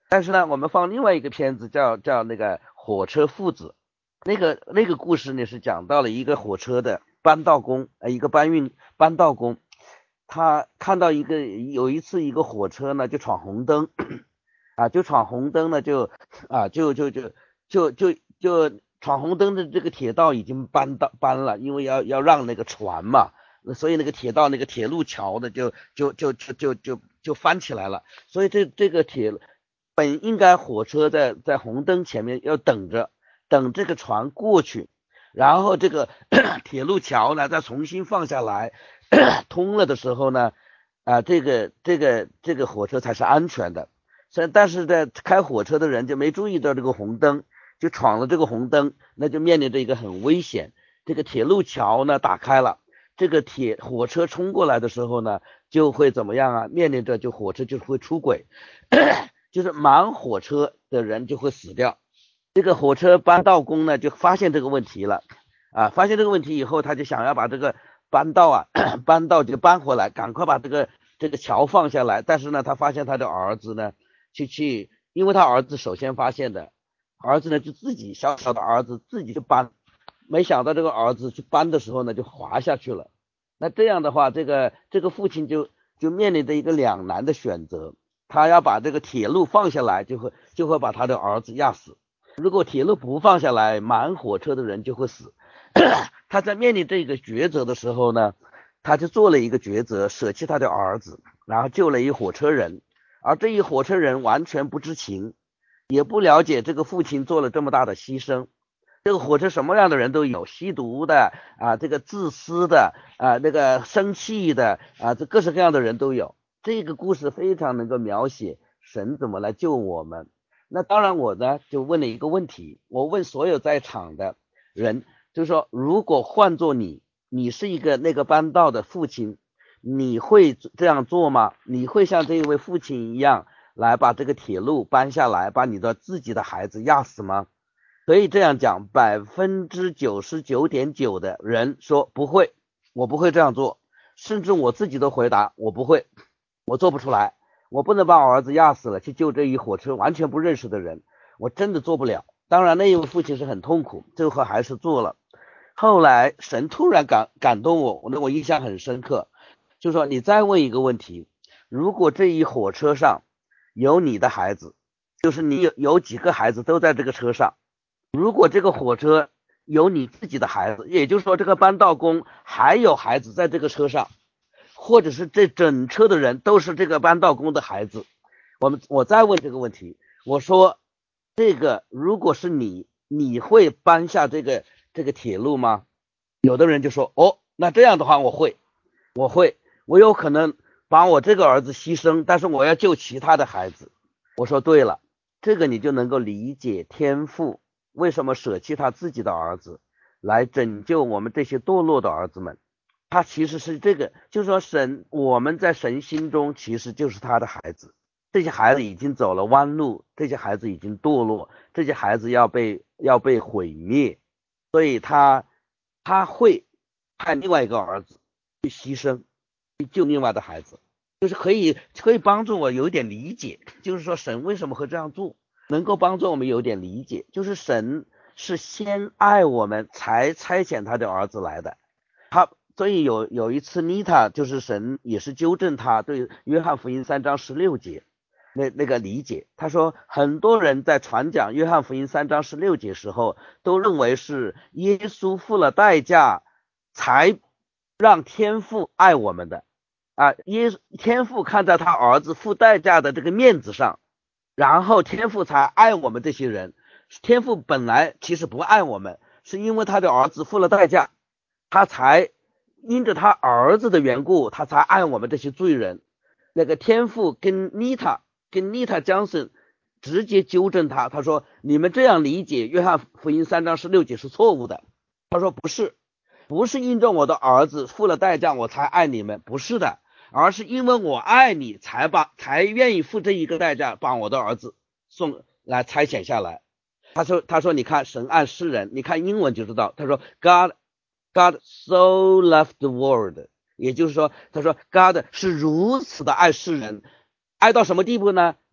S6: 但是呢，我们放另外一个片子叫叫那个火车父子，那个那个故事呢是讲到了一个火车的搬道工，呃，一个搬运搬道工，他看到一个有一次一个火车呢就闯红灯，啊，就闯红灯呢就啊就就就就就就闯红灯的这个铁道已经搬到搬了，因为要要让那个船嘛，所以那个铁道那个铁路桥的就就就就就就就翻起来了，所以这这个铁本应该火车在在红灯前面要等着，等这个船过去，然后这个铁路桥呢再重新放下来通了的时候呢，啊，这个这个这个火车才是安全的。但是在开火车的人就没注意到这个红灯，就闯了这个红灯，那就面临着一个很危险。这个铁路桥呢打开了，这个铁火车冲过来的时候呢，就会怎么样啊？面临着就火车就会出轨，就是满火车的人就会死掉。这个火车搬道工呢就发现这个问题了啊，发现这个问题以后，他就想要把这个搬道啊搬道就搬回来，赶快把这个这个桥放下来。但是呢，他发现他的儿子呢去去，因为他儿子首先发现的，儿子呢就自己小小的儿子自己就搬，没想到这个儿子去搬的时候呢就滑下去了。那这样的话，这个这个父亲就就面临着一个两难的选择，他要把这个铁路放下来，就会就会把他的儿子压死；如果铁路不放下来，满火车的人就会死。他在面临这个抉择的时候呢，他就做了一个抉择，舍弃他的儿子，然后救了一火车人。而这一火车人完全不知情，也不了解这个父亲做了这么大的牺牲。这个火车什么样的人都有，吸毒的啊，这个自私的啊，那个生气的啊，这各式各样的人都有。这个故事非常能够描写神怎么来救我们。那当然我呢就问了一个问题，我问所有在场的人，就是说如果换做你，你是一个那个搬道的父亲，你会这样做吗？你会像这一位父亲一样来把这个铁路搬下来，把你的自己的孩子压死吗？可以这样讲，百分之九十九点九的人说不会，我不会这样做，甚至我自己都回答我不会，我做不出来，我不能把我儿子压死了去救这一火车完全不认识的人，我真的做不了。当然那一位父亲是很痛苦，最后还是做了。后来神突然感感动我，我我印象很深刻，就说你再问一个问题，如果这一火车上有你的孩子，就是你有有几个孩子都在这个车上，如果这个火车有你自己的孩子，也就是说这个搬道工还有孩子在这个车上，或者是这整车的人都是这个搬道工的孩子，我们我再问这个问题，我说这个如果是你，你会搬下这个这个铁路吗？有的人就说哦，那这样的话我会我会我有可能把我这个儿子牺牲，但是我要救其他的孩子。我说对了，这个你就能够理解天父为什么舍弃他自己的儿子来拯救我们这些堕落的儿子们。他其实是这个，就是说神，我们在神心中其实就是他的孩子，这些孩子已经走了弯路，这些孩子已经堕落，这些孩子要被要被毁灭，所以他他会派另外一个儿子去牺牲，去救另外的孩子，就是可以可以帮助我有一点理解，就是说神为什么会这样做，能够帮助我们有点理解，就是神是先爱我们才差遣他的儿子来的。他所以有有一次妮塔就是神也是纠正他对约翰福音三章十六节那那个理解，他说很多人在传讲约翰福音三章十六节时候都认为是耶稣付了代价才让天父爱我们的啊，耶天父看在他儿子付代价的这个面子上，然后天父才爱我们这些人。天父本来其实不爱我们，是因为他的儿子付了代价，他才因着他儿子的缘故，他才爱我们这些罪人。那个天父跟妮塔跟妮塔江森直接纠正他，他说你们这样理解约翰福音三章十六节是错误的。他说不是，不是因着我的儿子付了代价我才爱你们，不是的，而是因为我爱你才把才愿意付这一个代价，把我的儿子送来差遣下来。他说他说你看神爱世人，你看英文就知道，他说 God God so loved the world， 也就是说他说 God 是如此的爱世人，爱到什么地步呢？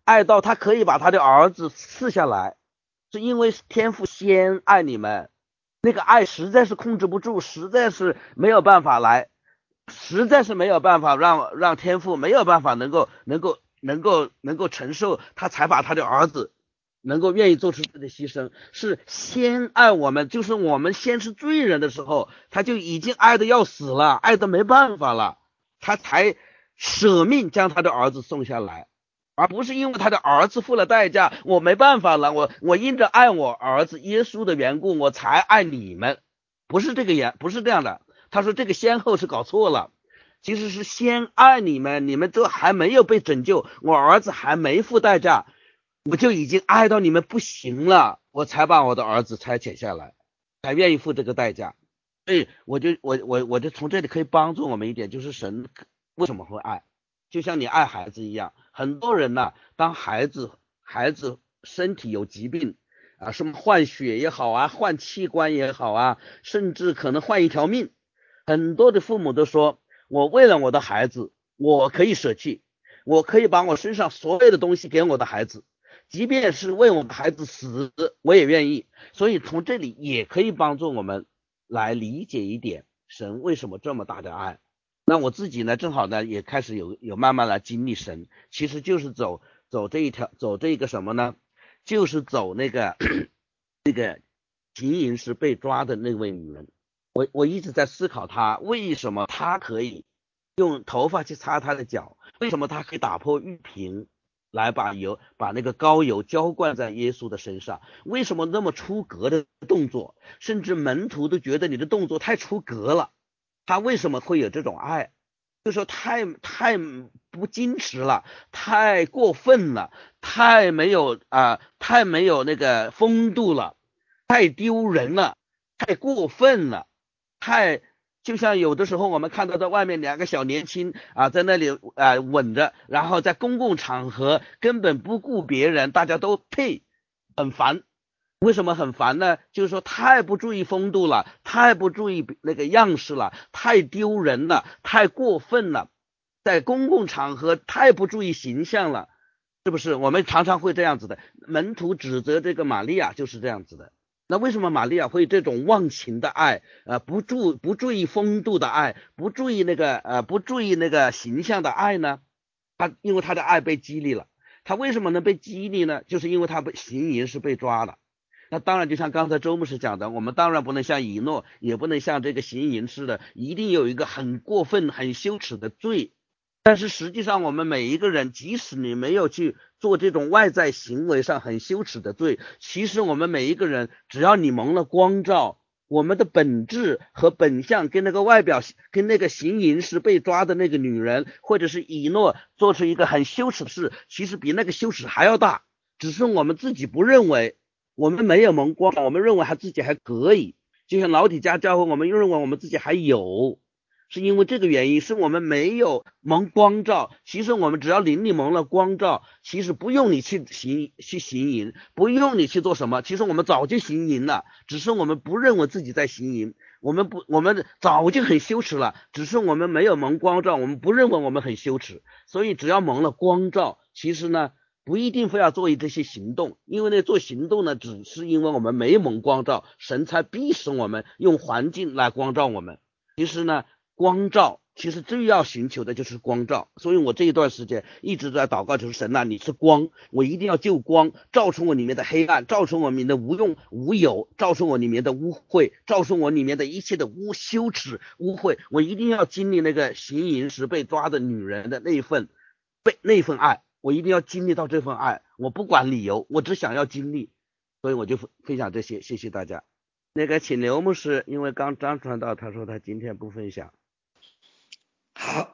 S6: 爱到他可以把他的儿子赐下来，是因为天父先爱你们，那个爱实在是控制不住，实在是没有办法来，实在是没有办法让让天父没有办法能够能够能够能够承受，他才把他的儿子能够愿意做出这个牺牲，是先爱我们，就是我们先是罪人的时候，他就已经爱的要死了，爱的没办法了，他才舍命将他的儿子送下来，而不是因为他的儿子付了代价，我没办法了，我我因着爱我儿子耶稣的缘故，我才爱你们，不是这个样，不是这样的。他说这个先后是搞错了，其实是先爱你们，你们都还没有被拯救，我儿子还没付代价，我就已经爱到你们不行了，我才把我的儿子差遣下来，才愿意付这个代价。所以我就我我我就从这里可以帮助我们一点，就是神为什么会爱，就像你爱孩子一样，很多人呢，当孩子孩子身体有疾病啊，什么换血也好啊，换器官也好啊，甚至可能换一条命，很多的父母都说，我为了我的孩子，我可以舍弃，我可以把我身上所有的东西给我的孩子，即便是为我的孩子死，我也愿意。所以从这里也可以帮助我们来理解一点神为什么这么大的爱。那我自己呢，正好呢也开始有有慢慢来经历神，其实就是走走这一条，走这个什么呢？就是走那个那个行淫时被抓的那位女人。我我一直在思考她为什么她可以用头发去擦她的脚，为什么她可以打破玉瓶来把油把那个膏油浇灌在耶稣的身上，为什么那么出格的动作，甚至门徒都觉得你的动作太出格了，他为什么会有这种爱？就说太太不矜持了，太过分了，太没有啊、呃，太没有那个风度了，太丢人了，太过分了，太就像有的时候我们看到在外面两个小年轻啊，在那里啊、呃、吻着，然后在公共场合根本不顾别人，大家都呸，很烦。为什么很烦呢？就是说太不注意风度了，太不注意那个样式了，太丢人了，太过分了，在公共场合太不注意形象了，是不是？我们常常会这样子的。门徒指责这个玛利亚就是这样子的。那为什么玛利亚会这种忘情的爱，呃，不注不注意风度的爱，不注意那个呃不注意那个形象的爱呢？他因为他的爱被激励了。他为什么能被激励呢？就是因为他被行淫是被抓了。那当然就像刚才周牧师讲的，我们当然不能像以诺，也不能像这个行淫似的，一定有一个很过分很羞耻的罪。但是实际上我们每一个人，即使你没有去做这种外在行为上很羞耻的罪，其实我们每一个人，只要你蒙了光照，我们的本质和本相跟那个外表，跟那个行淫时被抓的那个女人，或者是以诺做出一个很羞耻的事，其实比那个羞耻还要大，只是我们自己不认为，我们没有蒙光，我们认为还自己还可以，就像老底嘉教会，我们认为我们自己还有，是因为这个原因，是我们没有蒙光照。其实我们只要灵里蒙了光照，其实不用你去行去行淫，不用你去做什么，其实我们早就行淫了，只是我们不认为自己在行淫，我们不我们早就很羞耻了，只是我们没有蒙光照，我们不认为我们很羞耻。所以只要蒙了光照，其实呢不一定非要做这些行动，因为呢做行动呢只是因为我们没蒙光照，神才逼使我们用环境来光照我们。其实呢光照其实最要寻求的就是光照，所以我这一段时间一直在祷告，就是神啊，你是光，我一定要就光照出我里面的黑暗，照出我里面的无用无有，照出我里面的污秽，照出我里面的一切的污羞耻污秽，我一定要经历那个行淫时被抓的女人的那份被那份爱，我一定要经历到这份爱，我不管理由，我只想要经历，所以我就分享这些，谢谢大家。那个请刘牧师，因为刚张传道他说他今天不分享。
S7: 好，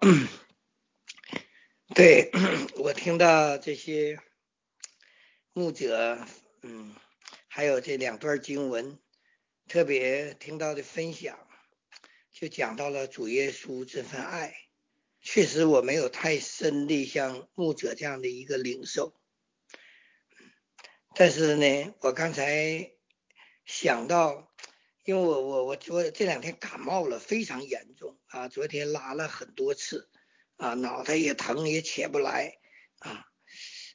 S7: 对，我听到这些牧者，嗯，还有这两段经文，特别听到的分享，就讲到了主耶稣这份爱。确实我没有太深的像牧者这样的一个领受，但是呢，我刚才想到，因为我我我我这两天感冒了，非常严重啊，昨天拉了很多次啊，脑袋也疼也起不来啊，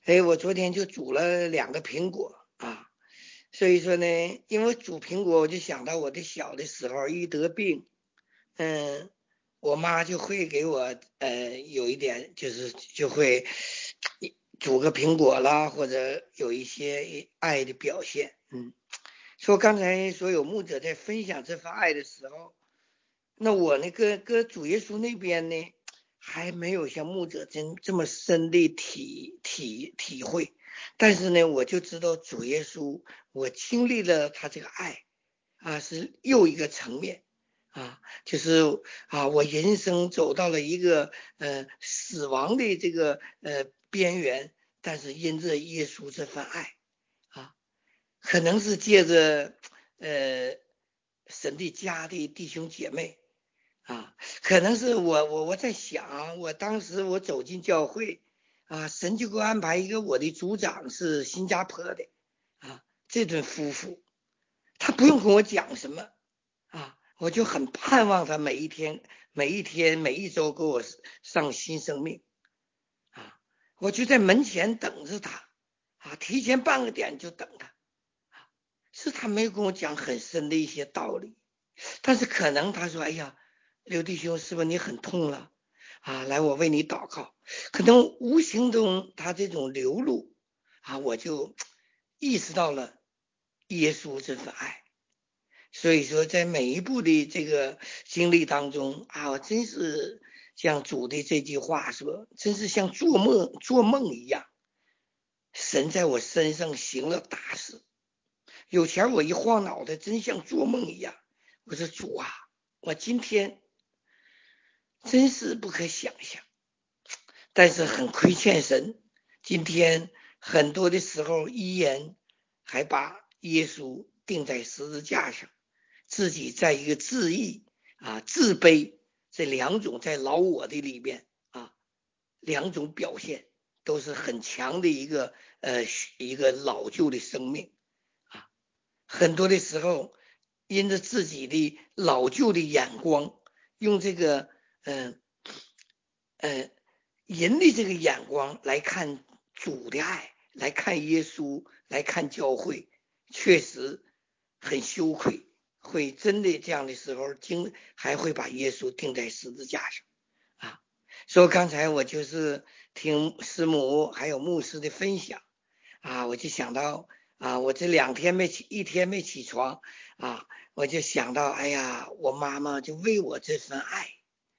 S7: 哎，我昨天就煮了两个苹果啊，所以说呢，因为煮苹果，我就想到我的小的时候一得病，嗯，我妈就会给我呃有一点就是就会煮个苹果啦，或者有一些爱的表现。嗯，说刚才所有牧者在分享这份爱的时候，那我那个搁主耶稣那边呢，还没有像牧者真这么深的体体体会，但是呢，我就知道主耶稣，我经历了他这个爱啊，是又一个层面啊，就是啊，我人生走到了一个呃死亡的这个呃边缘，但是因着耶稣这份爱啊，可能是借着呃神的家的弟兄姐妹。啊，可能是我我我在想，我当时我走进教会啊，神就给我安排一个我的组长是新加坡的啊，这对夫妇，他不用跟我讲什么啊，我就很盼望他每一天每一天每一周给我上新生命啊，我就在门前等着他啊，提前半个点就等他啊，是他没有跟我讲很深的一些道理，但是可能他说，哎呀。刘弟兄，是不是你很痛了啊？来，我为你祷告。可能无形中他这种流露啊，我就意识到了耶稣这份爱。所以说，在每一步的这个经历当中啊，我真是像主的这句话说，真是像做梦做梦一样。神在我身上行了大事。有前我一晃脑袋，真像做梦一样。我说主啊，我今天。真是不可想象，但是很亏欠神。今天很多的时候，依然还把耶稣钉在十字架上，自己在一个自义啊、自卑这两种在老我的里边啊，两种表现都是很强的一个呃一个老旧的生命啊。很多的时候，因着自己的老旧的眼光，用这个。嗯呃，人的这个眼光来看主的爱，来看耶稣，来看教会，确实很羞愧，会真的这样的时候，经还会把耶稣钉在十字架上啊。所以刚才我就是听师母还有牧师的分享啊，我就想到啊，我这两天没起，一天没起床啊，我就想到，哎呀，我妈妈就为我这份爱。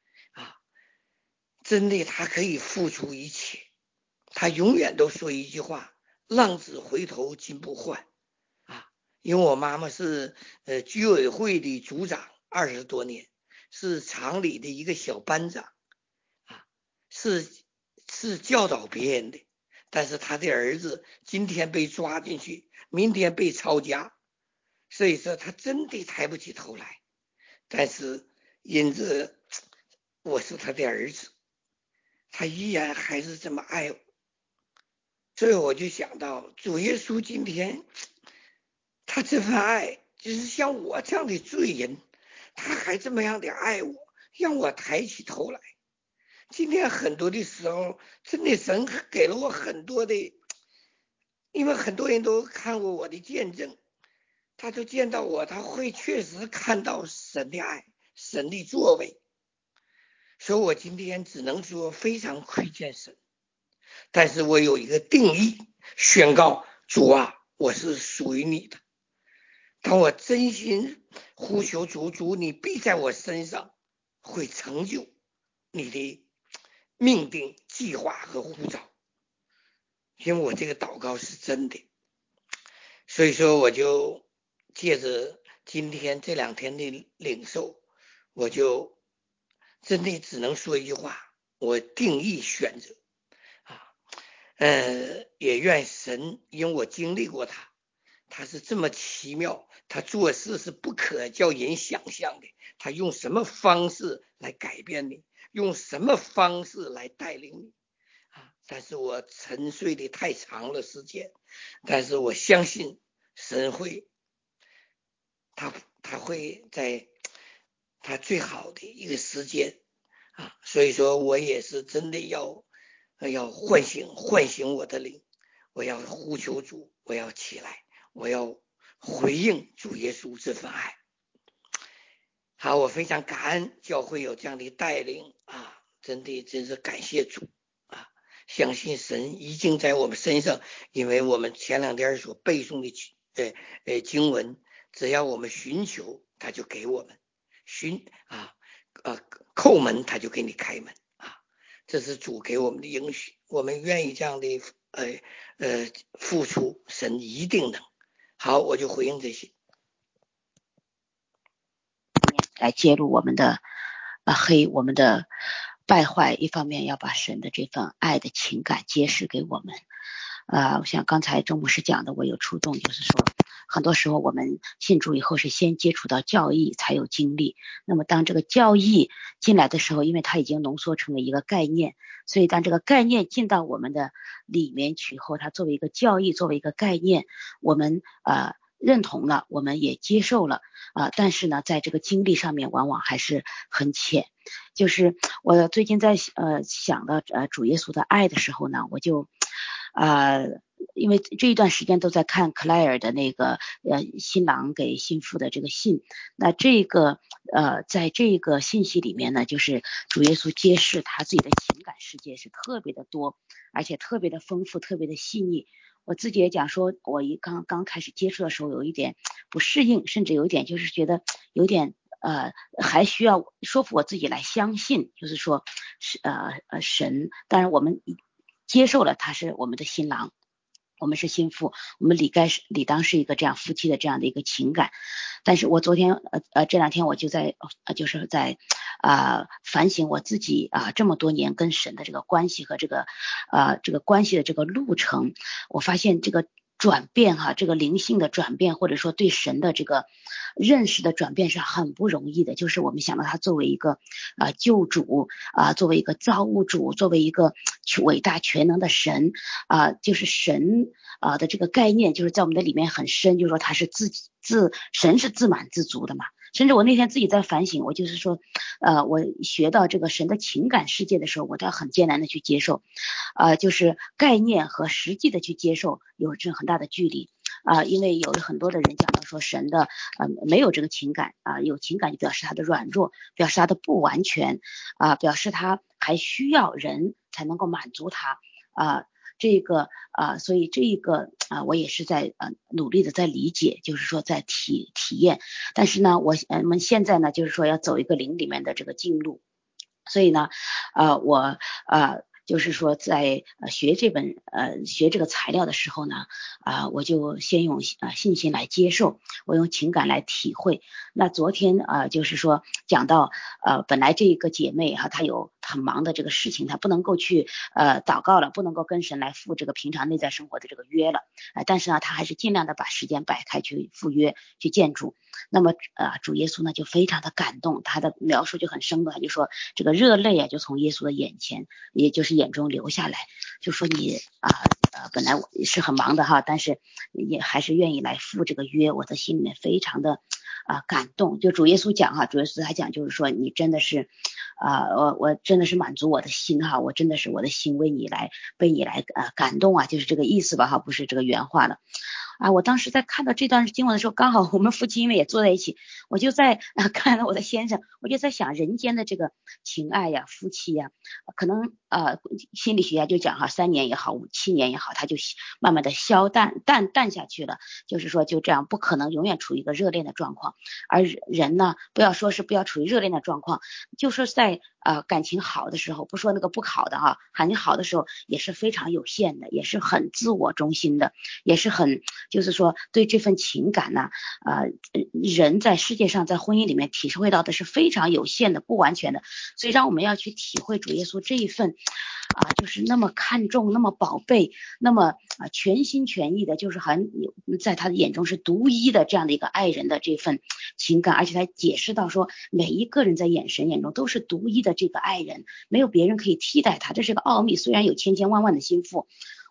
S7: 真的，他可以付出一切，他永远都说一句话：浪子回头金不换啊！因为我妈妈是呃居委会的组长二十多年，是厂里的一个小班长啊，是是教导别人的，但是他的儿子今天被抓进去，明天被抄家，所以说他真的抬不起头来。但是因着我是他的儿子。他依然还是这么爱我，所以我就想到主耶稣今天他这份爱，就是像我这样的罪人，他还这么样的爱我，让我抬起头来。今天很多的时候，真的神给了我很多的，因为很多人都看过我的见证，他都见到我，他会确实看到神的爱，神的作为。所以我今天只能说非常亏欠神，但是我有一个定义，宣告主啊，我是属于你的。当我真心呼求主，主你必在我身上会成就你的命定、计划和呼召，因为我这个祷告是真的。所以说我就借着今天这两天的领受，我就真的只能说一句话，我定义选择啊，呃，也愿神，因为我经历过他，他是这么奇妙，他做事是不可叫人想象的，他用什么方式来改变你，用什么方式来带领你啊？但是我沉睡的太长了时间，但是我相信神会，他他会在他最好的一个时间啊，所以说我也是真的要要唤醒唤醒我的灵我要呼求主，我要起来，我要回应主耶稣这份爱。好，我非常感恩教会有这样的带领啊，真的真是感谢主啊！相信神已经在我们身上，因为我们前两天所背诵的呃呃经文，只要我们寻求，他就给我们寻啊呃叩门，他就给你开门啊！这是主给我们的应许，我们愿意这样的呃呃付出，神一定能。好，我就回应这些。
S8: 来揭露我们的呃黑，我们的败坏，一方面要把神的这份爱的情感揭示给我们。呃，像刚才周牧师讲的，我有触动，就是说很多时候我们信主以后是先接触到教义才有经历，那么当这个教义进来的时候，因为它已经浓缩成为一个概念，所以当这个概念进到我们的里面去以后，它作为一个教义，作为一个概念，我们呃认同了，我们也接受了啊、呃，但是呢，在这个经历上面往往还是很浅。就是我最近在呃想到呃主耶稣的爱的时候呢，我就呃因为这一段时间都在看克莱尔的那个呃新郎给新妇的这个信，那这个呃在这个信息里面呢，就是主耶稣揭示他自己的情感世界是特别的多，而且特别的丰富，特别的细腻。我自己也讲说，我一刚刚开始接触的时候有一点不适应，甚至有一点就是觉得有点呃还需要说服我自己来相信，就是说是呃呃神，当然我们接受了他是我们的新郎，我们是心腹，我们理该是理当是一个这样夫妻的这样的一个情感。但是我昨天呃呃这两天我就在呃就是在啊、呃、反省我自己啊、呃、这么多年跟神的这个关系和这个呃这个关系的这个路程，我发现这个转变哈，这个灵性的转变，或者说对神的这个认识的转变是很不容易的。就是我们想到他作为一个啊、呃、救主啊、呃，作为一个造物主，作为一个伟大全能的神啊、呃，就是神啊、呃、的这个概念，就是在我们的里面很深，就是说他是自己自神是自满自足的嘛。甚至我那天自己在反省，我就是说，呃，我学到这个神的情感世界的时候，我都要很艰难的去接受，呃，就是概念和实际的去接受有着很大的距离啊、呃，因为有很多的人讲到说神的呃没有这个情感啊、呃，有情感就表示他的软弱，表示他的不完全啊、呃，表示他还需要人才能够满足他啊。呃这个啊、呃，所以这个啊、呃，我也是在呃努力的在理解，就是说在体体验。但是呢，我我们现在呢，就是说要走一个灵里面的这个进路，所以呢，呃，我呃。就是说在呃学这本呃学这个材料的时候呢，啊、呃、我就先用啊、呃、信心来接受，我用情感来体会。那昨天啊、呃、就是说讲到呃本来这个姐妹哈、啊、她有很忙的这个事情，她不能够去呃祷告了，不能够跟神来赴这个平常内在生活的这个约了，呃但是呢她还是尽量的把时间摆开去赴约去见主。那么呃主耶稣呢就非常的感动，他的描述就很生动，他就说这个热泪啊就从耶稣的眼前，也就是眼中流下来，就说你啊呃本来我是很忙的哈，但是也还是愿意来赴这个约，我的心里面非常的啊、呃、感动。就主耶稣讲哈，主耶稣还讲就是说你真的是啊、呃、我我真的是满足我的心哈，我真的是我的心为你来被你来呃感动啊，就是这个意思吧哈，不是这个原话了。啊，我当时在看到这段经文的时候，刚好我们夫妻因为也坐在一起，我就在啊看到我的先生，我就在想人间的这个情爱呀、夫妻呀，可能呃心理学家就讲哈，三年也好，五七年也好，他就慢慢的消淡淡淡下去了，就是说就这样不可能永远处于一个热恋的状况，而人呢，不要说是不要处于热恋的状况，就说在呃感情好的时候，不说那个不好的哈，感情好的时候也是非常有限的，也是很自我中心的，也是很。就是说对这份情感呢，呃，人在世界上在婚姻里面体会到的是非常有限的、不完全的，所以让我们要去体会主耶稣这一份啊、呃，就是那么看重、那么宝贝、那么啊、呃、全心全意的，就是很在他的眼中是独一的这样的一个爱人的这份情感，而且他解释到说，每一个人在眼神眼中都是独一的这个爱人，没有别人可以替代他，这是个奥秘。虽然有千千万万的心腹。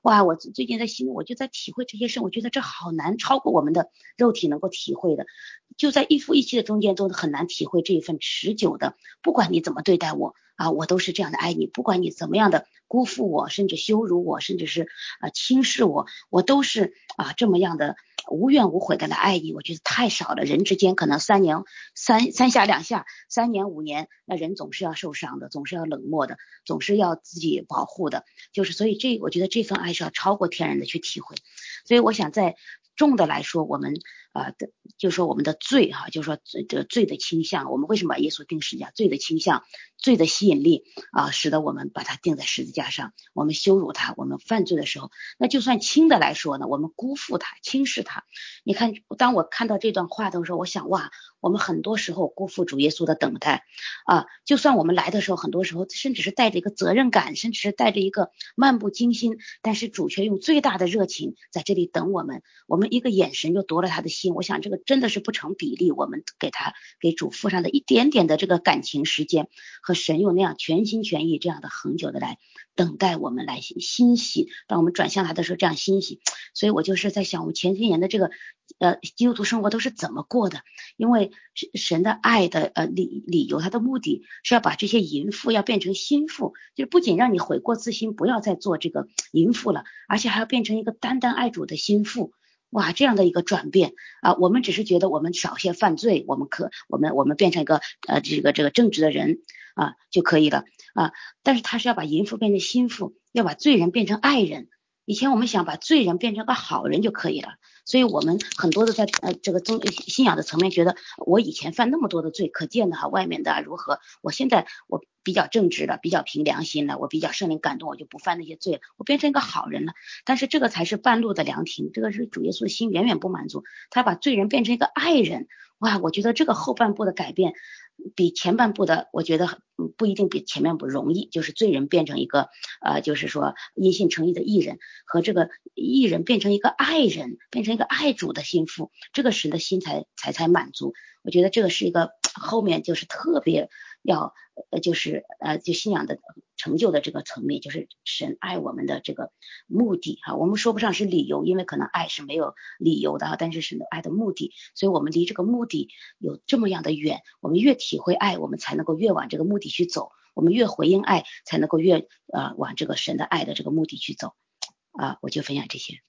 S8: 哇，我最近在心里我就在体会这些事，我觉得这好难，超过我们的肉体能够体会的，就在一夫一妻的中间都很难体会这一份持久的，不管你怎么对待我啊，我都是这样的爱你，不管你怎么样的辜负我，甚至羞辱我，甚至是啊轻视我，我都是啊这么样的无怨无悔的来爱你。我觉得太少了，人之间可能三年三三下两下，三年五年，那人总是要受伤的，总是要冷漠的，总是要自己保护的，就是所以这我觉得这份爱是要超过天然的去体会。所以我想在重的来说，我们呃的就说我们的罪哈、啊，就说这这罪的倾向，我们为什么把耶稣钉十字架？罪的倾向，罪的吸引力啊，使得我们把他钉在十字架上，我们羞辱他，我们犯罪的时候，那就算轻的来说呢，我们辜负他，轻视他。你看，当我看到这段话的时候，我想哇，我们很多时候辜负主耶稣的等待啊，就算我们来的时候，很多时候甚至是带着一个责任感，甚至是带着一个漫不经心，但是主却用最大的热情在这里等我们，我们一个眼神就夺了他的心。我想这个真的是不成比例，我们给他给主付上的一点点的这个感情时间，和神用那样全心全意这样的恒久的来等待我们来欣喜，当我们转向他的时候这样欣喜。所以我就是在想，我们前些年的这个呃基督徒生活都是怎么过的？因为神的爱的呃理理由，他的目的是要把这些淫妇要变成心腹，就是不仅让你悔过自新，不要再做这个淫妇了，而且还要变成一个单单爱主的心腹。哇，这样的一个转变啊！我们只是觉得我们少些犯罪，我们可我们我们变成一个呃这个这个正直的人啊就可以了啊。但是他是要把淫妇变成心腹，要把罪人变成爱人。以前我们想把罪人变成个好人就可以了，所以我们很多的在呃这个宗信仰的层面觉得，我以前犯那么多的罪，可见的哈，外面的、啊、如何，我现在我比较正直了，比较凭良心了，我比较圣灵感动，我就不犯那些罪了，我变成一个好人了。但是这个才是半路的凉亭，这个是主耶稣的心远远不满足，他把罪人变成一个爱人。哇，我觉得这个后半部的改变比前半部的，我觉得不一定比前面不容易，就是罪人变成一个呃，就是说因信称义的义人，和这个义人变成一个爱人，变成一个爱主的心腹，这个神的心才才才满足。我觉得这个是一个后面就是特别要呃就是呃就信仰的成就的这个层面，就是神爱我们的这个目的哈、啊，我们说不上是理由，因为可能爱是没有理由的，但是神的爱的目的，所以我们离这个目的有这么样的远，我们越体会爱，我们才能够越往这个目的去走，我们越回应爱，才能够越呃往这个神的爱的这个目的去走啊，我就分享这些。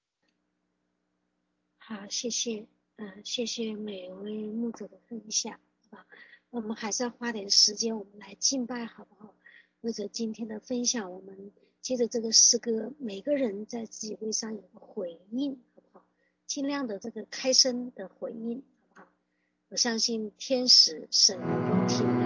S1: 好，谢谢，嗯、呃，谢谢每位牧者的分享啊。我们还是要花点时间，我们来敬拜，好不好？或者今天的分享，我们接着这个诗歌，每个人在自己位上有个回应，好不好？尽量的这个开声的回应，好不好？我相信天使神能够听